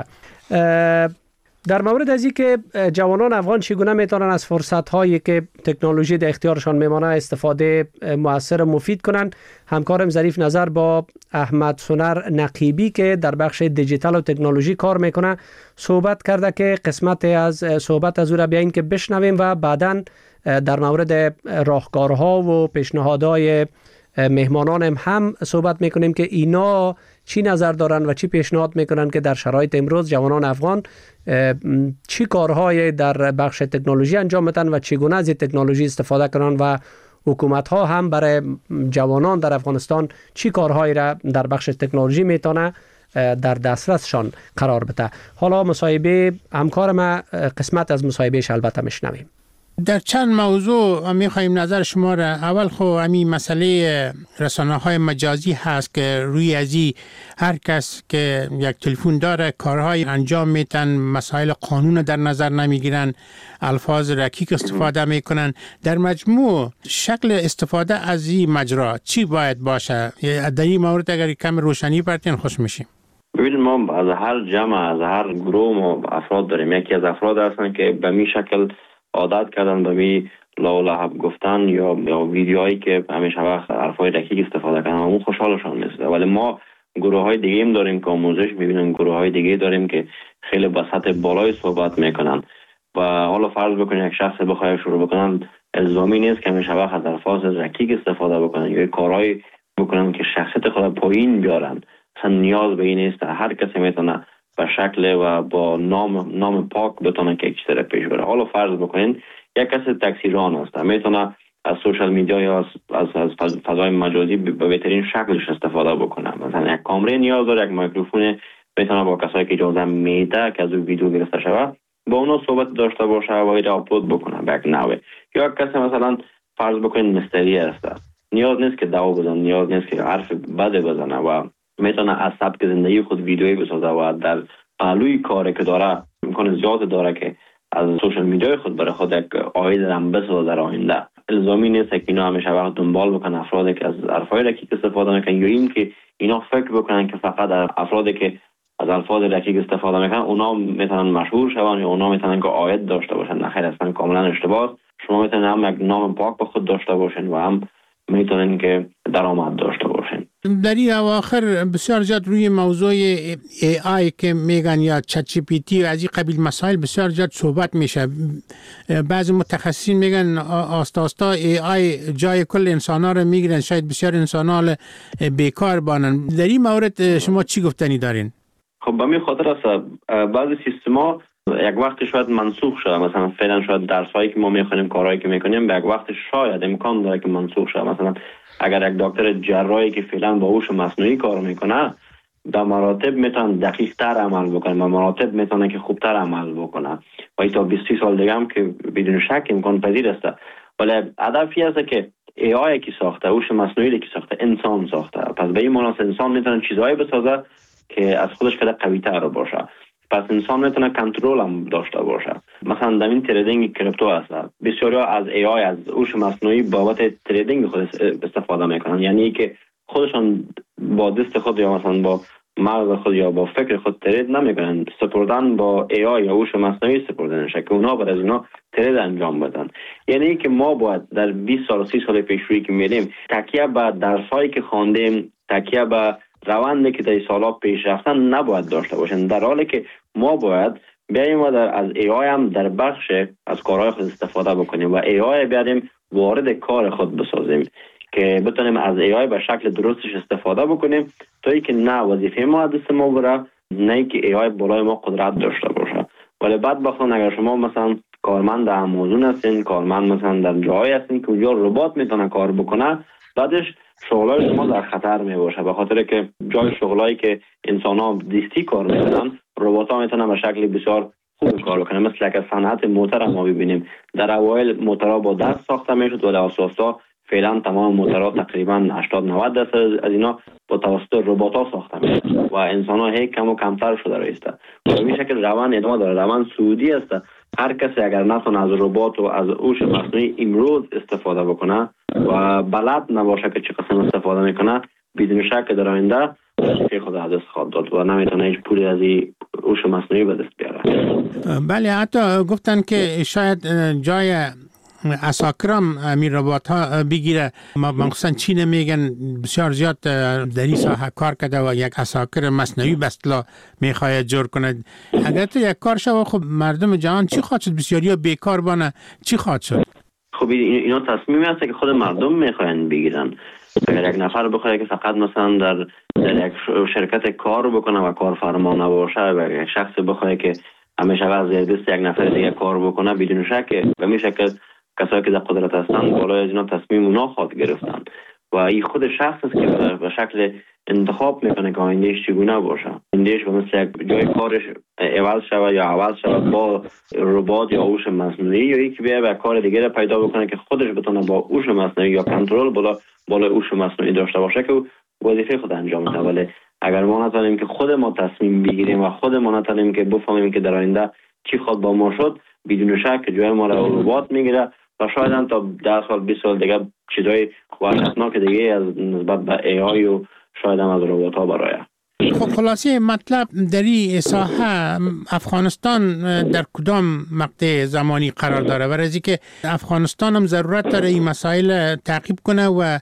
در مورد از این که جوانان افغان چگونه میتونن از فرصت هایی که تکنولوژی در اختیارشان میمانه استفاده مؤثر و مفید کنن، همکارم ظریف نظر با احمد سنر نقیبی که در بخش دیجیتال و تکنولوژی کار میکنه صحبت کرده که قسمت از صحبت از او را بیاین که بشنویم و بعداً در مورد راهکارها و پیشنهادهای مهمانان هم صحبت میکنیم که اینا چی نظر دارن و چی پیشنهاد میکنن که در شرایط امروز جوانان افغان چی کارهای در بخش تکنولوژی انجام بدن و چگونه از تکنولوژی استفاده کنن و حکومت ها هم برای جوانان در افغانستان چی کارهایی را در بخش تکنولوژی میتونه در دسترسشان قرار بده. حالا مصاحبه همکار ما قسمت از مصاحبهش البته میشنویم. در چند موضوع میخوایم نظر شما را. اول خب همین مسئله رسانه‌های مجازی هست که روی ازی هر کس که یک تلفن داره کارهای انجام میتن، مسائل قانون در نظر نمیگیرن، الفاظ رکیک استفاده میکنن. در مجموع شکل استفاده از این مجرا چی باید باشه؟ در این مورد اگر کم روشنی برتین خوش میشیم. ببینید ما از هر جمع، از هر گروه ما افراد داریم. یکی از افراد هستن که به می شکل عادت کردن به می لولب گفتن یا ویدیوهایی که همیشه وقت حرفای رکیک استفاده کردن، اون خوشحالشان نیست. ولی ما گروه های دیگه هم داریم که آموزش میبینن، گروه های دیگه داریم که خیلی به سطح بالای صحبت میکنن و حالا فرض بکنید یک شخص بخواد شروع بکنن، الزامی نیست که همیشه وقت از الفاظ رکیک استفاده بکنن یا کارهای بکنن که شخصیت خود پایین بیارن. اصلا نیاز به این نیست. هر کسی میتونه به شکل و با نام پاک بتونه که چیزی پیش بره. حالا فرض بکنین یک کسی تاکسی ران است، میتونه از سوشال میدیا یا از فضای مجازی به بهترین شکلش استفاده بکنه. مثلا یک کامره نیاز داره، یک میکروفون، میتونه با کسایی که اجازه میده که از اون ویدیو گرفته شود با اونا صحبت داشته باشه و اینا آپلود بکنه به یک نحوه. یا کسی مثلا فرض بکنین مستری است، نیاز نیست که دعوا بزنه، نیاز نیست که حرف بد بزنه و میتونه از سبک زندگی خود ویدیویی بسازه و در پهلوی کاری که داره امکان زیاد داره که از سوشال میدیای خود برای خود یک عاید هم بسازه در آینده. الزامی نیست که اینا همیشه وقت دنبال بکنن افرادی که از حرفای رکیک استفاده میکنن یا این که اینا فکر بکنن که فقط افرادی که از الفاظ رکیک استفاده میکنن اونا میتونن مشهور شون یا اونا میتونن که عاید داشته باشن. نه خیر، اصلا کاملا اشتباه. شما میتونن هم یک نام پاک به خود داشته باشین و هم میتونن که درآمد داشته باشین. در این اواخر بسیار زیاد روی موضوع AI که میگن یا چت جی پی تی و از این قبیل مسائل بسیار زیاد صحبت میشه. بعضی متخصصین میگن آستا AI جای کل انسانا رو میگیرن، شاید بسیار انسانا بیکار بانن. در این مورد شما چی گفتنی دارین؟ خب به می خاطر است بعضی سیستما یک وقت شاید منسوخ شده. مثلا فعلا شاید درسایی که ما میخونیم، کارهایی که میکنیم به یک وقت شاید امکان داره که منسوخ شده. مثلا اگر یک دکتر جراحی که فعلا با هوش مصنوعی کار میکنه به مراتب میتونه دقیق تر عمل بکنه، به مراتب میتونه که خوبتر عمل بکنه و تا 20 سال دیگه هم که بدون شک امکان پذیر است. ولی هدفی است که AI کی ساخته، هوش مصنوعی کی ساخته، انسان ساخته. پس به این مناسبت انسان میتونه چیزایی بسازه که از خودش کده قوی تر باشه. پس انسان میتونه کنترل هم داشته باشه. مثلا در این تریدینگ کریپتو هست، بسیاری از AI از هوش مصنوعی بابت تریدینگ خود استفاده میکنن. یعنی که خودشان با دست خود یا مثلا با مغز خود یا با فکر خود ترید نمیکنن، سپردن با AI یا هوش مصنوعی سپردن که اونا بر از اونا ترید انجام بدن. یعنی که ما باید در 20 سال 30 سال پیش روی که میریم تکیه به درسایی که خواندیم، تکیه به روندی که در سالا پیش رفتن نباید داشته باشن، در حالی که ما باید بیاییم و از AI هم در بخش از کارهای خود استفاده بکنیم و AI بیاریم وارد کار خود بسازیم که بتونیم از AI به شکل درستش استفاده بکنیم تا اینکه نه وظیفه ما دست ما بره، نه اینکه AI بالای ما قدرت داشته باشه. ولی بدبختانه اگر شما مثلا کارمند در آمازون هستین، کارمند مثلا در جایی هستین که اونجا ربات میتونه کار بکنه، بعدش شغلای شما در خطر می باشه، به خاطر که جای شغلایی که انسان‌ها دستی کار میکنن ربات‌ها میتونن به شکل بسیار خوب کار بکنن. مثل که صنعت موتور ما ببینیم، در اوایل موتورها با دست ساخته میشد و در اساسا فعلا تمام موتورها تقریبا 80-90% از اینا با توسط ربات‌ها ساخته میشن و انسان‌ها هیچ کم و کمتر شده رایسته. و به این شکل روند ادامه داره، روند سعودی است. هر کسی اگر نتونه از ربات و از هوش مصنوعی امروز استفاده بکنه و بلد نباشه که چه قسم استفاده میکنه، بدون شک در آینده وظیفه خود از دست خواهد داد و نمیتونه هیچ پولی از این هوش مصنوعی به دست بیاره. بله، حتی گفتن که شاید جای اساکرام می ربات ها بگیره. مخصوصا چین میگن بسیار زیاد در این ساحه کار کرده و یک اساکر مصنوعی به اصطلاح میخواد جور کنه. اگر تو یک کار شد خب مردم جهان چی خواهد شد؟ بسیاری ها بیکار بانه، چی خواهد شد؟ خب اینا تصمیمی هست که خود مردم میخواین بگیرن. اگر یک نفر بخواد که فقط مثلا در یک شرکت کار بکنه و کارفرما نباشه و یک شخص بخواد که همیشه از دست یک نفر دیگه کار بکنه، بدون شک به این شکل کسایی که در قدرت هستن بالای از اینا تصمیم اونا خواهد گرفتن و این خود شخص است که به شکل انتخاب میکنه که آیندهش چگونه باشه. آیندهش مثل یک جای کارش عوض شود با ربات یا هوش مصنوعی، یا یکی بیا به کار دیگه پیدا بکنه که خودش بتونه با هوش مصنوعی یا کنترل بالا هوش مصنوعی داشته باشه که وظیفه خود انجام بده. ولی اگر ما نتونیم که خود ما تصمیم بگیریم و خود ما نتونیم که بفهمیم که در آینده چی خود با ما شد، بدون شک جای ما را ربات میگیره و شاید هم تا 10 سال 20 سال دیگه چیزای وحشتناک دیگه از نسبت به AI و شاید هم از ربات ها برای. خب خلاصه مطلب در این ساحه افغانستان در کدام مقطع زمانی قرار داره؟ برای که افغانستان هم ضرورت داره این مسائل تعقیب کنه و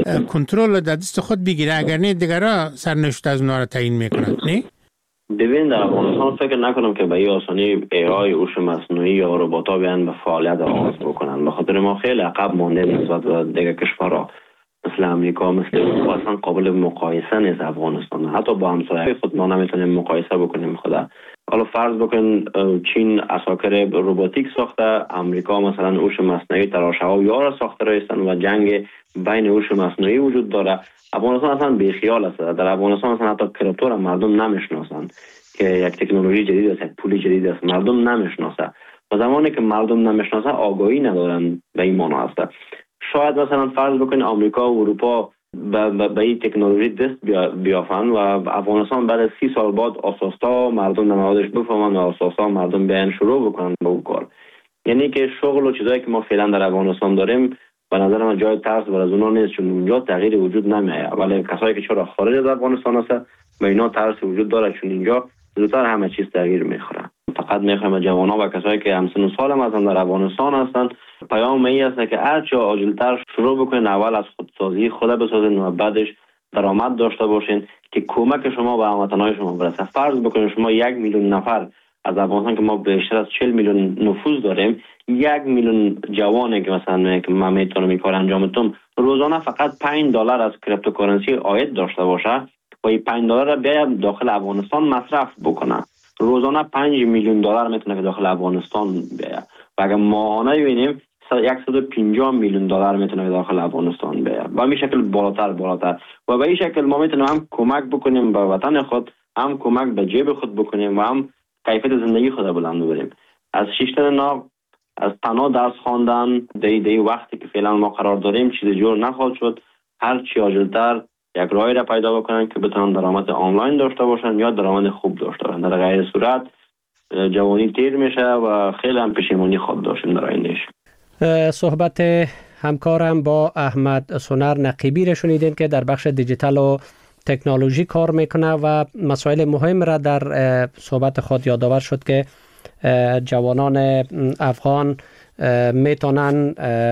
کنترل در دست خود بگیره، اگر نه دیگرها سرنوشت از اونا را تعیین میکنند. نه؟ ببین در افغانستان فکر نکنم که به این آسانی AI هوش مصنوعی یا ربات‌ها بیان به فعالیت آغاز بکنن، به خاطر ما خیلی عقب مانده نسبت به دیگر کشورها مثل امریکا، مثل اروپا. اصلا قابل مقایسه نیست افغانستان، حتی با همسایه خود ما نمیتونیم مقایسه بکنیم. خدا حالا فرض بکن چین اساکر روباتیک ساخته، امریکا مثلا هوش مصنوعی تراشه‌ها را ساخته رایستن و جنگ بین هوش مصنوعی وجود داره. افغانستان اصلا بیخیال است. در افغانستان اصلا حتی کریپتو مردم نمیشناسند که یک تکنولوژی جدید است، یک پول جدید است، مردم نمیشناسه. و زمانی که مردم نمیشناسه آگاهی ندارن به این معنا است. شاید مثلا فرض بکنید آمریکا و اروپا به این تکنولوژی دست بیافن و افغانستان بعد 30 سال بعد اساسا مردم نمادش بفهمن و اساسا مردم بیان شروع بکنن به اون کار. یعنی که شغل و چیزایی که ما فعلا در افغانستان داریم به نظر من جای ترس بر از اونها نیست، چون اونجا تغییر وجود نمیاد. ولی کسایی که چرا خارج از افغانستان هست به اینا ترس وجود داره، چون اینجا زودتر همه چیز تغییر میخوره. فقط میخوایم جوانان و کسایی که همسن و سال هم در افغانستان هستند پیام این است که هرچه عاجلتر شروع بکنین، اول از خودسازی خود بسازین و بعدش درآمد داشته باشین که کمک شما به هموطنهای شما برسه. فرض بکنین شما 1 میلیون نفر از افغانستان که ما بیشتر از 40 میلیون نفوس داریم، 1 میلیون جوانی که مثلا که من میتونم این کار انجام بدم روزانه فقط $5 از کریپتوکارنسی عاید داشته باشه و این $5 را بیاید داخل افغانستان مصرف بکنه، روزانه $5 میلیون میتونه که داخل افغانستان بیاید. و اگر ماهانه ببینیم 150 میلیون دلار میتونه داخل افغانستان بیاد و به شکل بالاتر و به این شکل ما میتونیم هم کمک بکنیم به وطن خود، هم کمک به جیب خود بکنیم و هم کیفیت زندگی خود بلند ببریم. از شیشتن ناو، از تنها درس خواندن دی وقتی که فعلا ما قرار داریم چیز جور نخواهد شد. هر چی عاجلتر یک راهی را پیدا بکنن که بتونن درآمد آنلاین داشته باشن یا درآمد خوب داشته باشن. در غیر صورت جوانی تیر میشه و خیلی هم پشیمانی خود داشتیم در آیندهش. صحبت همکارم با احمد سونر نقیبی را شنیدین که در بخش دیجیتال و تکنولوژی کار میکنه و مسائل مهم را در صحبت خود یادآور شد که جوانان افغان میتونن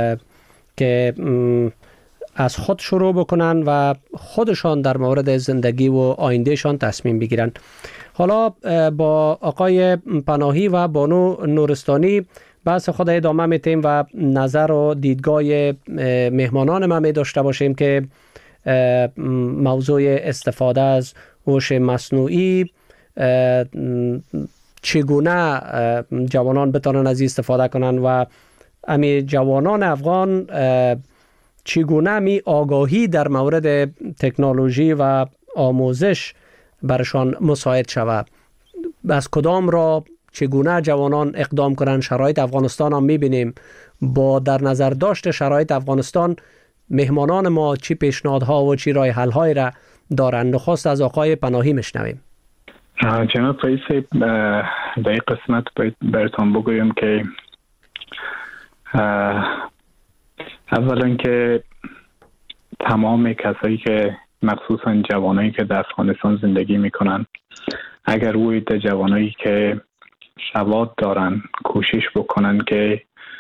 که از خود شروع بکنن و خودشان در مورد زندگی و آیندهشان تصمیم بگیرن. حالا با آقای پناهی و بانو نورستانی بحث خود ادامه میتیم و نظر و دیدگاه مهمانان ما می داشته باشیم که موضوع استفاده از هوش مصنوعی چگونه جوانان بتونن از استفاده کنن و امی جوانان افغان چگونه می آگاهی در مورد تکنولوژی و آموزش برشان مساعد شود، از کدام را چگونه جوانان اقدام کنند. شرایط افغانستان هم میبینیم، با در نظر داشت شرایط افغانستان مهمانان ما چی پیشنهادها و چی راه حل های را دارند. نخست از آقای پناهی میشنویم. جناب رئیس، در این قسمت براتون بگویم که اولا که تمام کسایی که مخصوصا جوانایی که در افغانستان زندگی میکنن، اگر روی جوانایی که سواد دارن کوشش بکنن که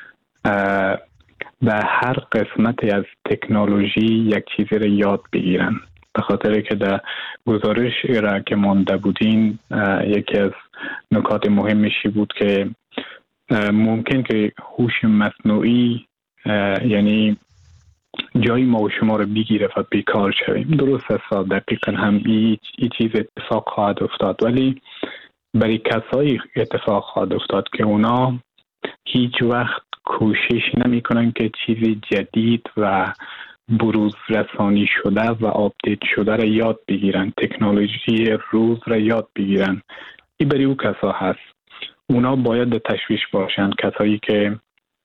به هر قسمتی از تکنولوژی یک چیزی رو یاد بگیرن، به خاطر که در گزارش را که مانده بودین یکی از نکات مهمشی بود که ممکن که هوش مصنوعی یعنی جای ما و شما رو بگیره و بیکار شویم. درست است، دقیقا هم این چیز اتفاق خواهد افتاد، ولی برای کسایی اتفاق خواهد افتاد که اونا هیچ وقت کوشش نمی کنن که چیز جدید و بروز رسانی شده و آپدیت شده را یاد بگیرن، تکنولوژی روز را یاد بگیرن. این برای او کسا هست. اونا باید در تشویش باشن، کسایی که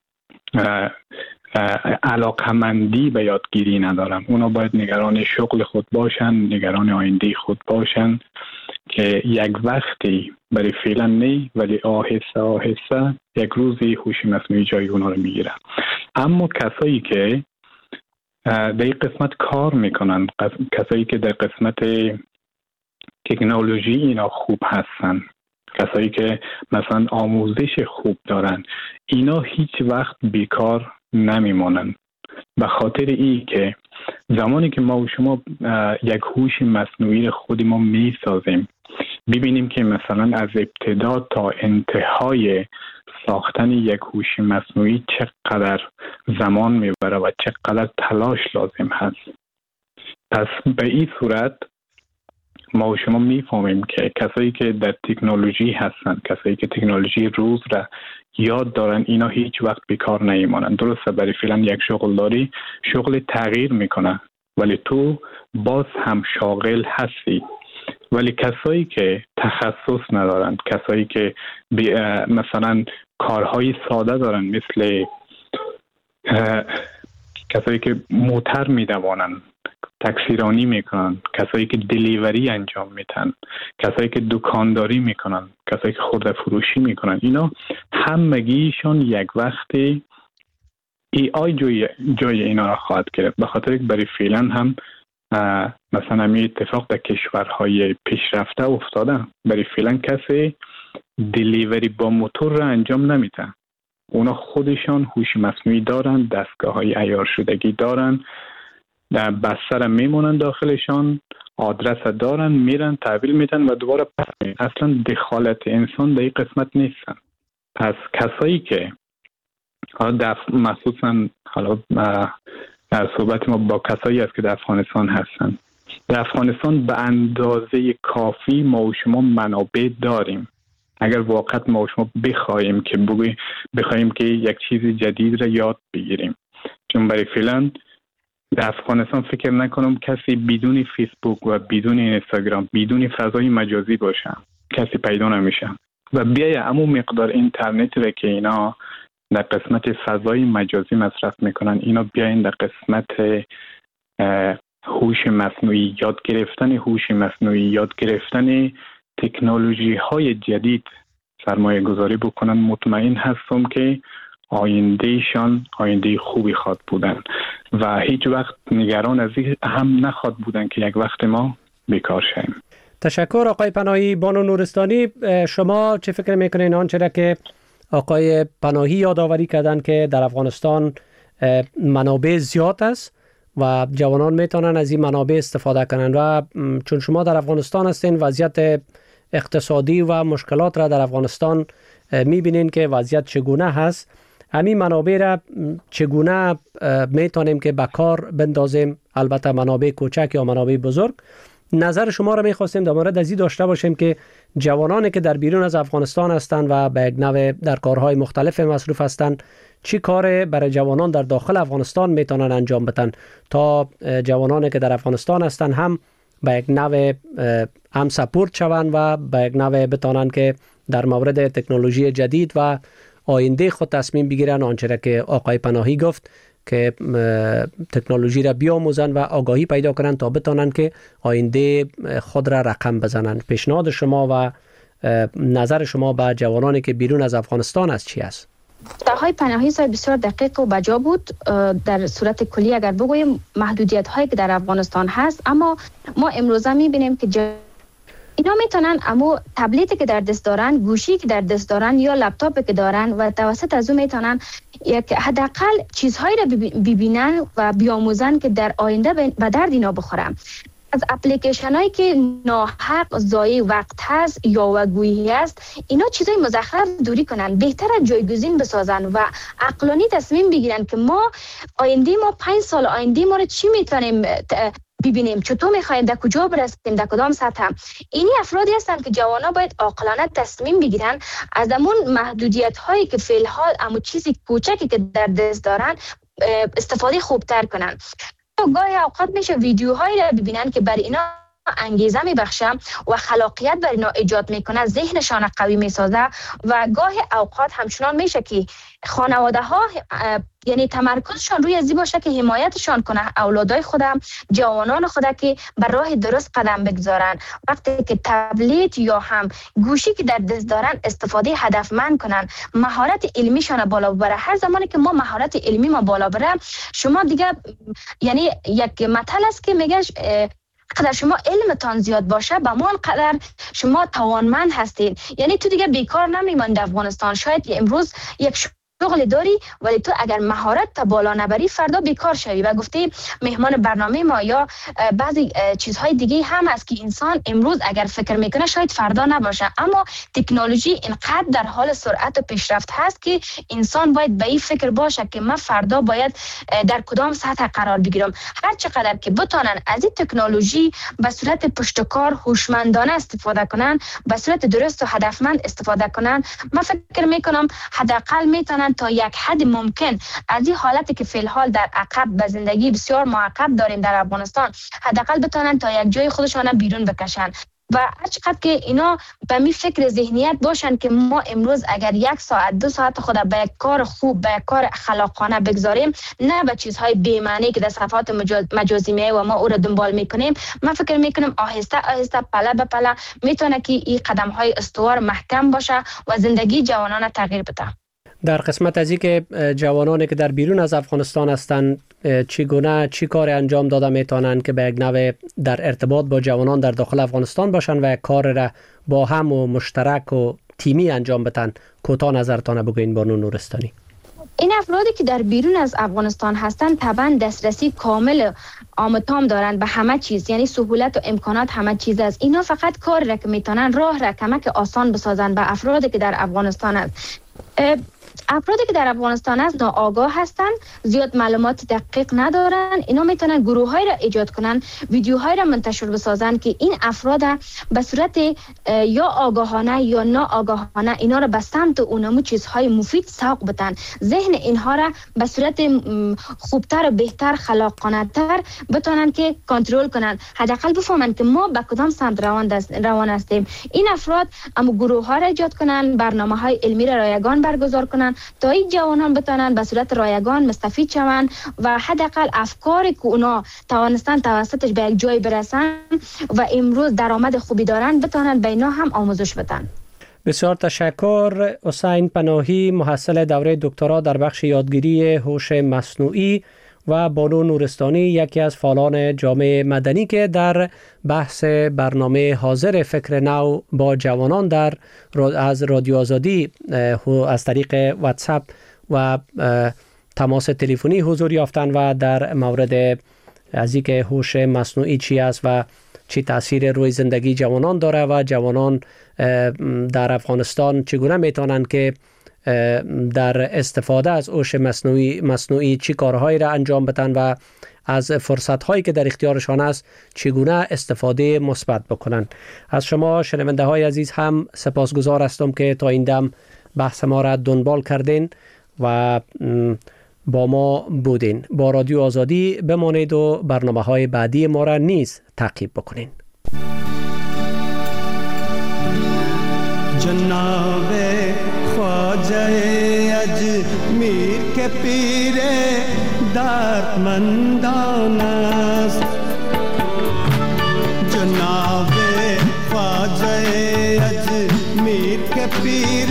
علاقمندی به یادگیری ندارن. اونا باید نگران شغل خود باشن، نگران آینده خود باشن که یک وقتی برای فعلا نه، ولی آهسته آهسته یک روزی هوش مصنوعی جای اونا رو میگیره. اما کسایی که در این قسمت کار میکنن، کسایی که در قسمت تکنولوژی اینا خوب هستن، کسایی که مثلا آموزش خوب دارن، اینا هیچ وقت بیکار نمیمونن. به خاطر ای که زمانی که ما و شما یک هوش مصنوعی رو خود ما میسازیم، ببینیم که مثلا از ابتدا تا انتهای ساختن یک هوش مصنوعی چقدر زمان میبره و چقدر تلاش لازم هست. پس به این صورت ما و شما میفهمیم که کسایی که در تکنولوژی هستن، کسایی که تکنولوژی روز را یاد دارن، اینا هیچ وقت بیکار نمیمونن. درسته برای فعلا یک شغل داری، شغل تغییر میکنه ولی تو باز هم شاغل هستی. ولی کسایی که تخصص ندارن، کسایی که مثلا کارهای ساده دارن، مثل کسایی که موتر میدوانن، تاکسیرانی میکنن، کسایی که دلیوری انجام میدن، کسایی که دکانداری میکنن، کسایی که خرده فروشی میکنن، اینا همگیشون یک وقتی AI جای اینا را خواهد گرفت. به خاطر که برای فعلا هم مثلا همین اتفاق در کشورهای پیشرفته افتاده. برای فعلا کسی دلیوری با موتور را انجام نمیده. اونا خودشان هوش مصنوعی دارن، دستگاه های عیار شدگی دارن، در بستر میمونن داخلشان، آدرس دارن، میرن تحویل میدن و دوباره پس میرن. اصلا دخالت انسان در این قسمت نیستن. پس کسایی که مخصوصا حالا در صحبت ما با کسایی است که در افغانستان هستن، در افغانستان به اندازه کافی ما و شما منابع داریم. اگر واقعا ما و شما بخوایم که یک چیز جدید را یاد بگیریم، چون برای فعلا در افغانستان فکر نکنم کسی بدون فیسبوک و بدون اینستاگرام، بدون فضای مجازی باشه، کسی پیدا نمیشه. و بیای همون مقدار اینترنت را که اینا در قسمت فضای مجازی مصرف میکنن، اینا بیاین در قسمت هوش مصنوعی یاد گرفتن، هوش مصنوعی یاد گرفتن تکنولوژی های جدید سرمایه گذاری بکنن. مطمئن هستم که آیندهشان آینده خوبی خواد بودن و هیچ وقت نگران از این هم نخواد بودن که یک وقت ما بیکار شیم. تشکر آقای پناهی. بانو نورستانی، شما چه فکر میکنین آنچه که آقای پناهی یادآوری کردن که در افغانستان منابع زیاد است و جوانان میتونن از این منابع استفاده کنن و چون شما در افغانستان هستین، وضعیت اقتصادی و مشکلات را در افغانستان میبینین که وضعیت چگونه هست، همین منابع را چگونه میتونیم که به کار بندازیم؟ البته منابع کوچک یا منابع بزرگ. نظر شما را میخواستیم در مورد از این داشته باشیم که جوانانی که در بیرون از افغانستان هستند و به یک نوع در کارهای مختلف مصروف هستند، چی کار برای جوانان در داخل افغانستان میتونن انجام بدن تا جوانانی که در افغانستان هستند هم به یک نوع هم سپورت شوند و به یک نوع بتونن که در مورد تکنولوژی جدید و آینده خود تصمیم بگیرن، آنچه که آقای پناهی گفت که تکنولوژی را بیاموزن و آگاهی پیدا کنن تا بتونن که آینده خود را رقم بزنن. پیشنهاد شما و نظر شما به جوانانی که بیرون از افغانستان است چی است؟ آقای پناهی صاحب بسیار دقیق و بجا بود. در صورت کلی اگر بگوییم محدودیت هایی که در افغانستان هست، اما ما امروزه میبینیم که اینا میتونن اما تبلیتی که در دست دارن، گوشی که در دست دارن یا لپتاپی که دارن و توسط از اون میتونن یک حداقل چیزهایی را ببینن و بیاموزن که در آینده به درد اینا بخورن. از اپلیکیشن هایی که ناحق ضایع وقت هست یا وگویی هست، اینا چیزای مزخرف دوری کنن، بهتر جایگزین بسازن و عقلانی تصمیم بگیرن که ما آینده ما 5 سال آینده ما رو چی میتونیم ببینیم، چطور میخوایم در کجا برسیم، در کدام سطح. اینی افرادی هستند که جوانا باید عاقلانه تصمیم بگیرن، از همون محدودیت هایی که فی الحال اما چیزی کوچکی که در دست دارن استفاده خوبتر کنن. گاهی اوقات میشه ویدیوهایی را ببینن که بر اینا انگیزه میبخشه و خلاقیت بر اینا ایجاد میکنه، ذهنشان قوی میسازه و گاهی اوقات همچنان میشه که خانواده ها یعنی تمرکزشان روی ازی باشه که حمایتشان کنه اولادای خودم، جوانان خودم که بر راه درست قدم بگذارن. وقتی که تبلیت یا هم گوشی که در دست دارن استفاده هدفمند کنن، مهارت علمیشان بالا ببره. هر زمانی که ما مهارت علمی ما بالا بره، شما دیگه یعنی یک مثل است که میگه قدر شما علمتان زیاد باشه به مان قدر شما توانمند هستید. یعنی تو دیگه بیکار نمیمانی در افغانستان. شاید امروز یک شغل داری ولی تو اگر مهارت تا بالا نبری فردا بیکار شوی. و گفتی مهمان برنامه ما یا بعضی چیزهای دیگه هم هست که انسان امروز اگر فکر میکنه شاید فردا نباشه، اما تکنولوژی اینقدر در حال سرعت و پیشرفت هست که انسان باید به این فکر باشه که من فردا باید در کدام سطح قرار بگیرم. هر چقدر که بتونن از این تکنولوژی به صورت پشتکار هوشمندانه استفاده کنن، به صورت درست و هدفمند استفاده کنن، من فکر میکنم حداقل میتونن تا یک حد ممکن از این حالتی که فی الحال در عقب به زندگی بسیار معقب داریم در افغانستان، حداقل بتونن تا یک جای خودشان بیرون بکشن. و هر چقدر که اینا به می فکر ذهنیت باشن که ما امروز اگر 1 ساعت 2 ساعت خود به یک کار خوب، به یک کار خلاقانه بگذاریم، نه به چیزهای بی‌معنی که در صفحات مجازی میه و ما او را دنبال میکنیم، من فکر میکنم آهسته آهسته پله به پله میتونه که این قدم های استوار محکم باشه و زندگی جوانان تغییر بده. در قسمت از این که جوانانی که در بیرون از افغانستان هستند چگونه چی کار انجام داده میتونن که به یک نوع در ارتباط با جوانان در داخل افغانستان باشن و کار را با هم و مشترک و تیمی انجام بدن، کوتاه نظرتان بگوین بانو نورستانی. این افرادی که در بیرون از افغانستان هستند طبعا دسترسی کامل آمتام دارند به همه چیز، یعنی سهولت و امکانات همه چیز است. اینا فقط کار را که میتونن راه را کمک آسان بسازن به افرادی که در افغانستان است. افرادی که در افغانستان است ناآگاه هستند، زیاد معلومات دقیق ندارن. اینا میتونن گروه‌های را ایجاد کنن، ویدیوهای را منتشر بسازن که این افراد به صورت یا آگاهانه یا ناآگاهانه اینا را به سمت اونمو چیزهای مفید سوق بدن، ذهن اینها را به صورت خوبتر و بهتر، خلاقانه‌تر بتونن که کنترل کنن، حداقل بفهمن که ما به کدام سمت روان هستیم. این افراد اما گروه‌ها را ایجاد کنن، برنامه‌های علمی را رایگان برگزار کنن تا این جوانان بتونن به صورت رایگان مستفید شوند و حداقل افکاری که اونا توانستن توسطش به یک جای برسن و امروز درآمد خوبی دارن بتونن به اینا هم آموزش بدن. بسیار تشکر. حسین پناهی، محصل دوره دکترا در بخش یادگیری هوش مصنوعی، و بانو نورستانی، یکی از فعالان جامعه مدنی که در بحث برنامه حاضر فکر نو با جوانان از رادیو آزادی از طریق واتساپ و تماس تلفنی حضور یافتند و در مورد از اینکه هوش مصنوعی چی است و چی تاثیر روی زندگی جوانان داره و جوانان در افغانستان چگونه میتونند که در استفاده از هوش مصنوعی چی کارهایی را انجام بدن و از فرصت‌هایی که در اختیارشان است چگونه استفاده مثبت بکنن. از شما شنونده های عزیز هم سپاسگزار هستم که تا این دم بحث ما را دنبال کردین و با ما بودین. با رادیو آزادی بمانید و برنامه‌های بعدی ما را نیز تعقیب بکنین. جناب خواجه اجمیر کے پیر دردمندان است، جناب خواجه اجمیر کے پیر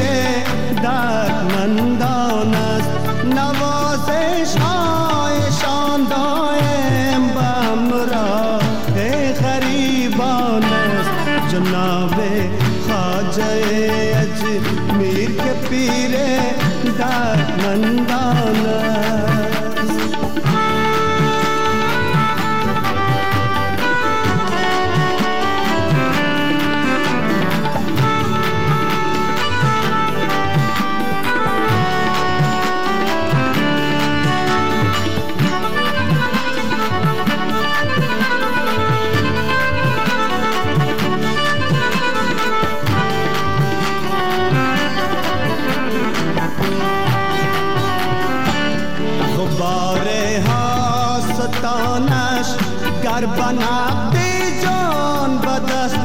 دردمندان است، نوازش هایشان دائم بامراه غریبان است، جناب خواجه اجمیر کے پیر دردمندان است. ستانش گر بنقد جان به دست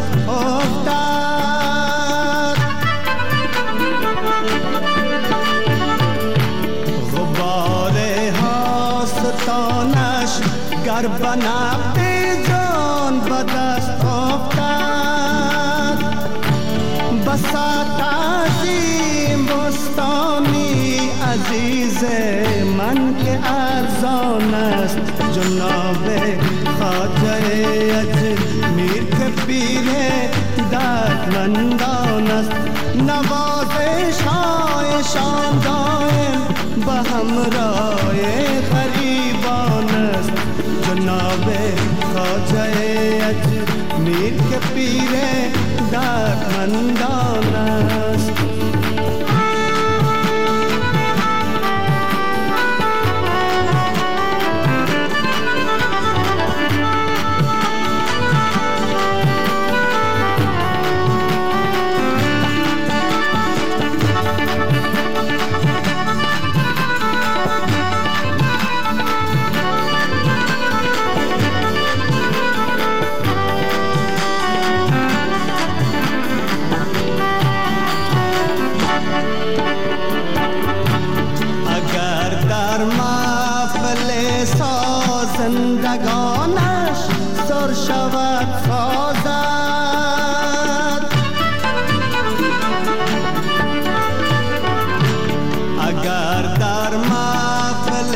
افتد غبار ستانش گر بنقد جان به دست افتد بساط عظیم بستانی عزیز من که ارزان است جناب خواجه اجمیر که پیر دردمندان است نوازش هایشان دائم به همراه غریبان است جناب خواجه اجمیر که پیر دردمندان است زندگانش سر شود سازد اگر در محفل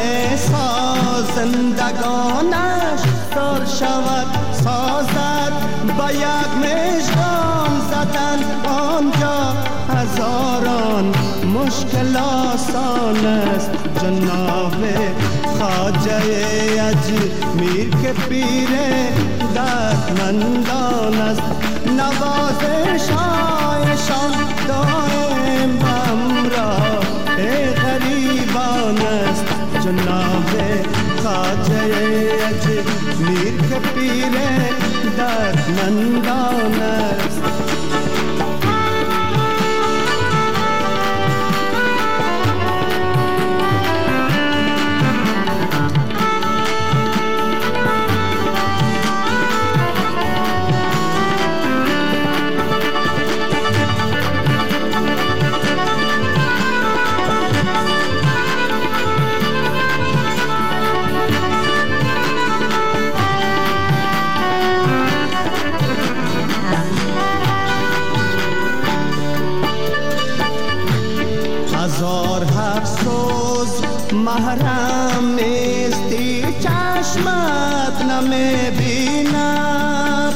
زندگانش سر شود سازد با یک مژگان زدن آنجا هزاران مشکل آسان است جناب خواجه اجمیر که پیر دردمندان است نوازش هایشان دائم به همراه غریبان است جناب خواجه اجمیر که پیر دردمندان است محرم نیستی چشمت نمیبیند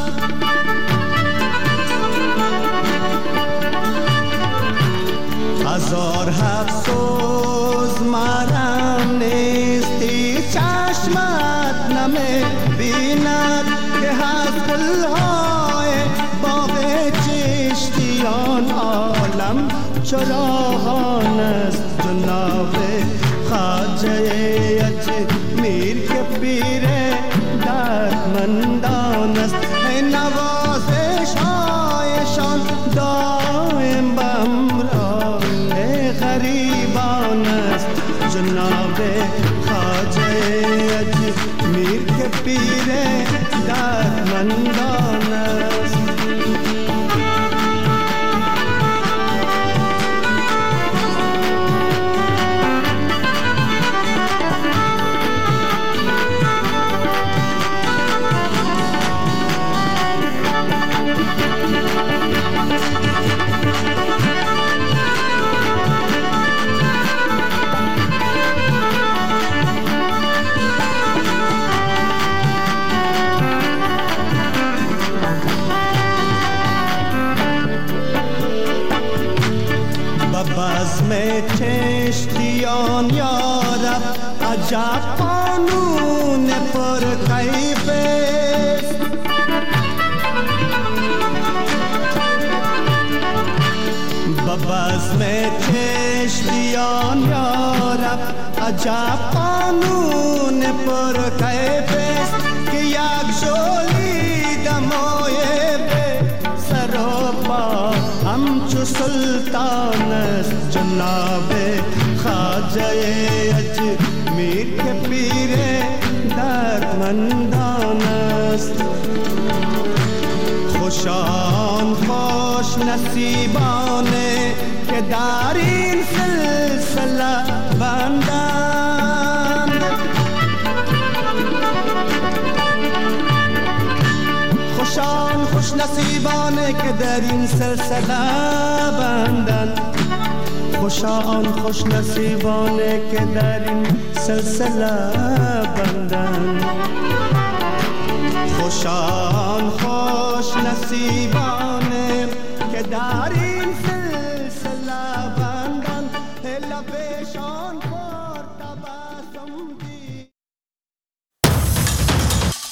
هزار افسوس محرم نیستی چشمت نمیبیند که از گلهای باغ چشتیان عالم چراغان است جناب خواجه اجمیر که پیر دردمندان است نوازش هایشان دائم به همراه غریبان است جناب خواجه اجمیر که پیر دردمندان است بزم چشتیان یارب عجب قانون پر کیف است بزم چشتیان یارب عجب قانون پر کیف است که یک جولی دمای به سر و پا همچو سلطان است جناب خواجه اجمیر که پیر درد دردمندان است. خوشان خوش نصیبانه که در این سلسله بندند. خوشان خوش نصیبانه که در این سلسله بندند. خوشان خوش نصیبانه که در این سلسله بندند. خوشان خوش نصیبانه که در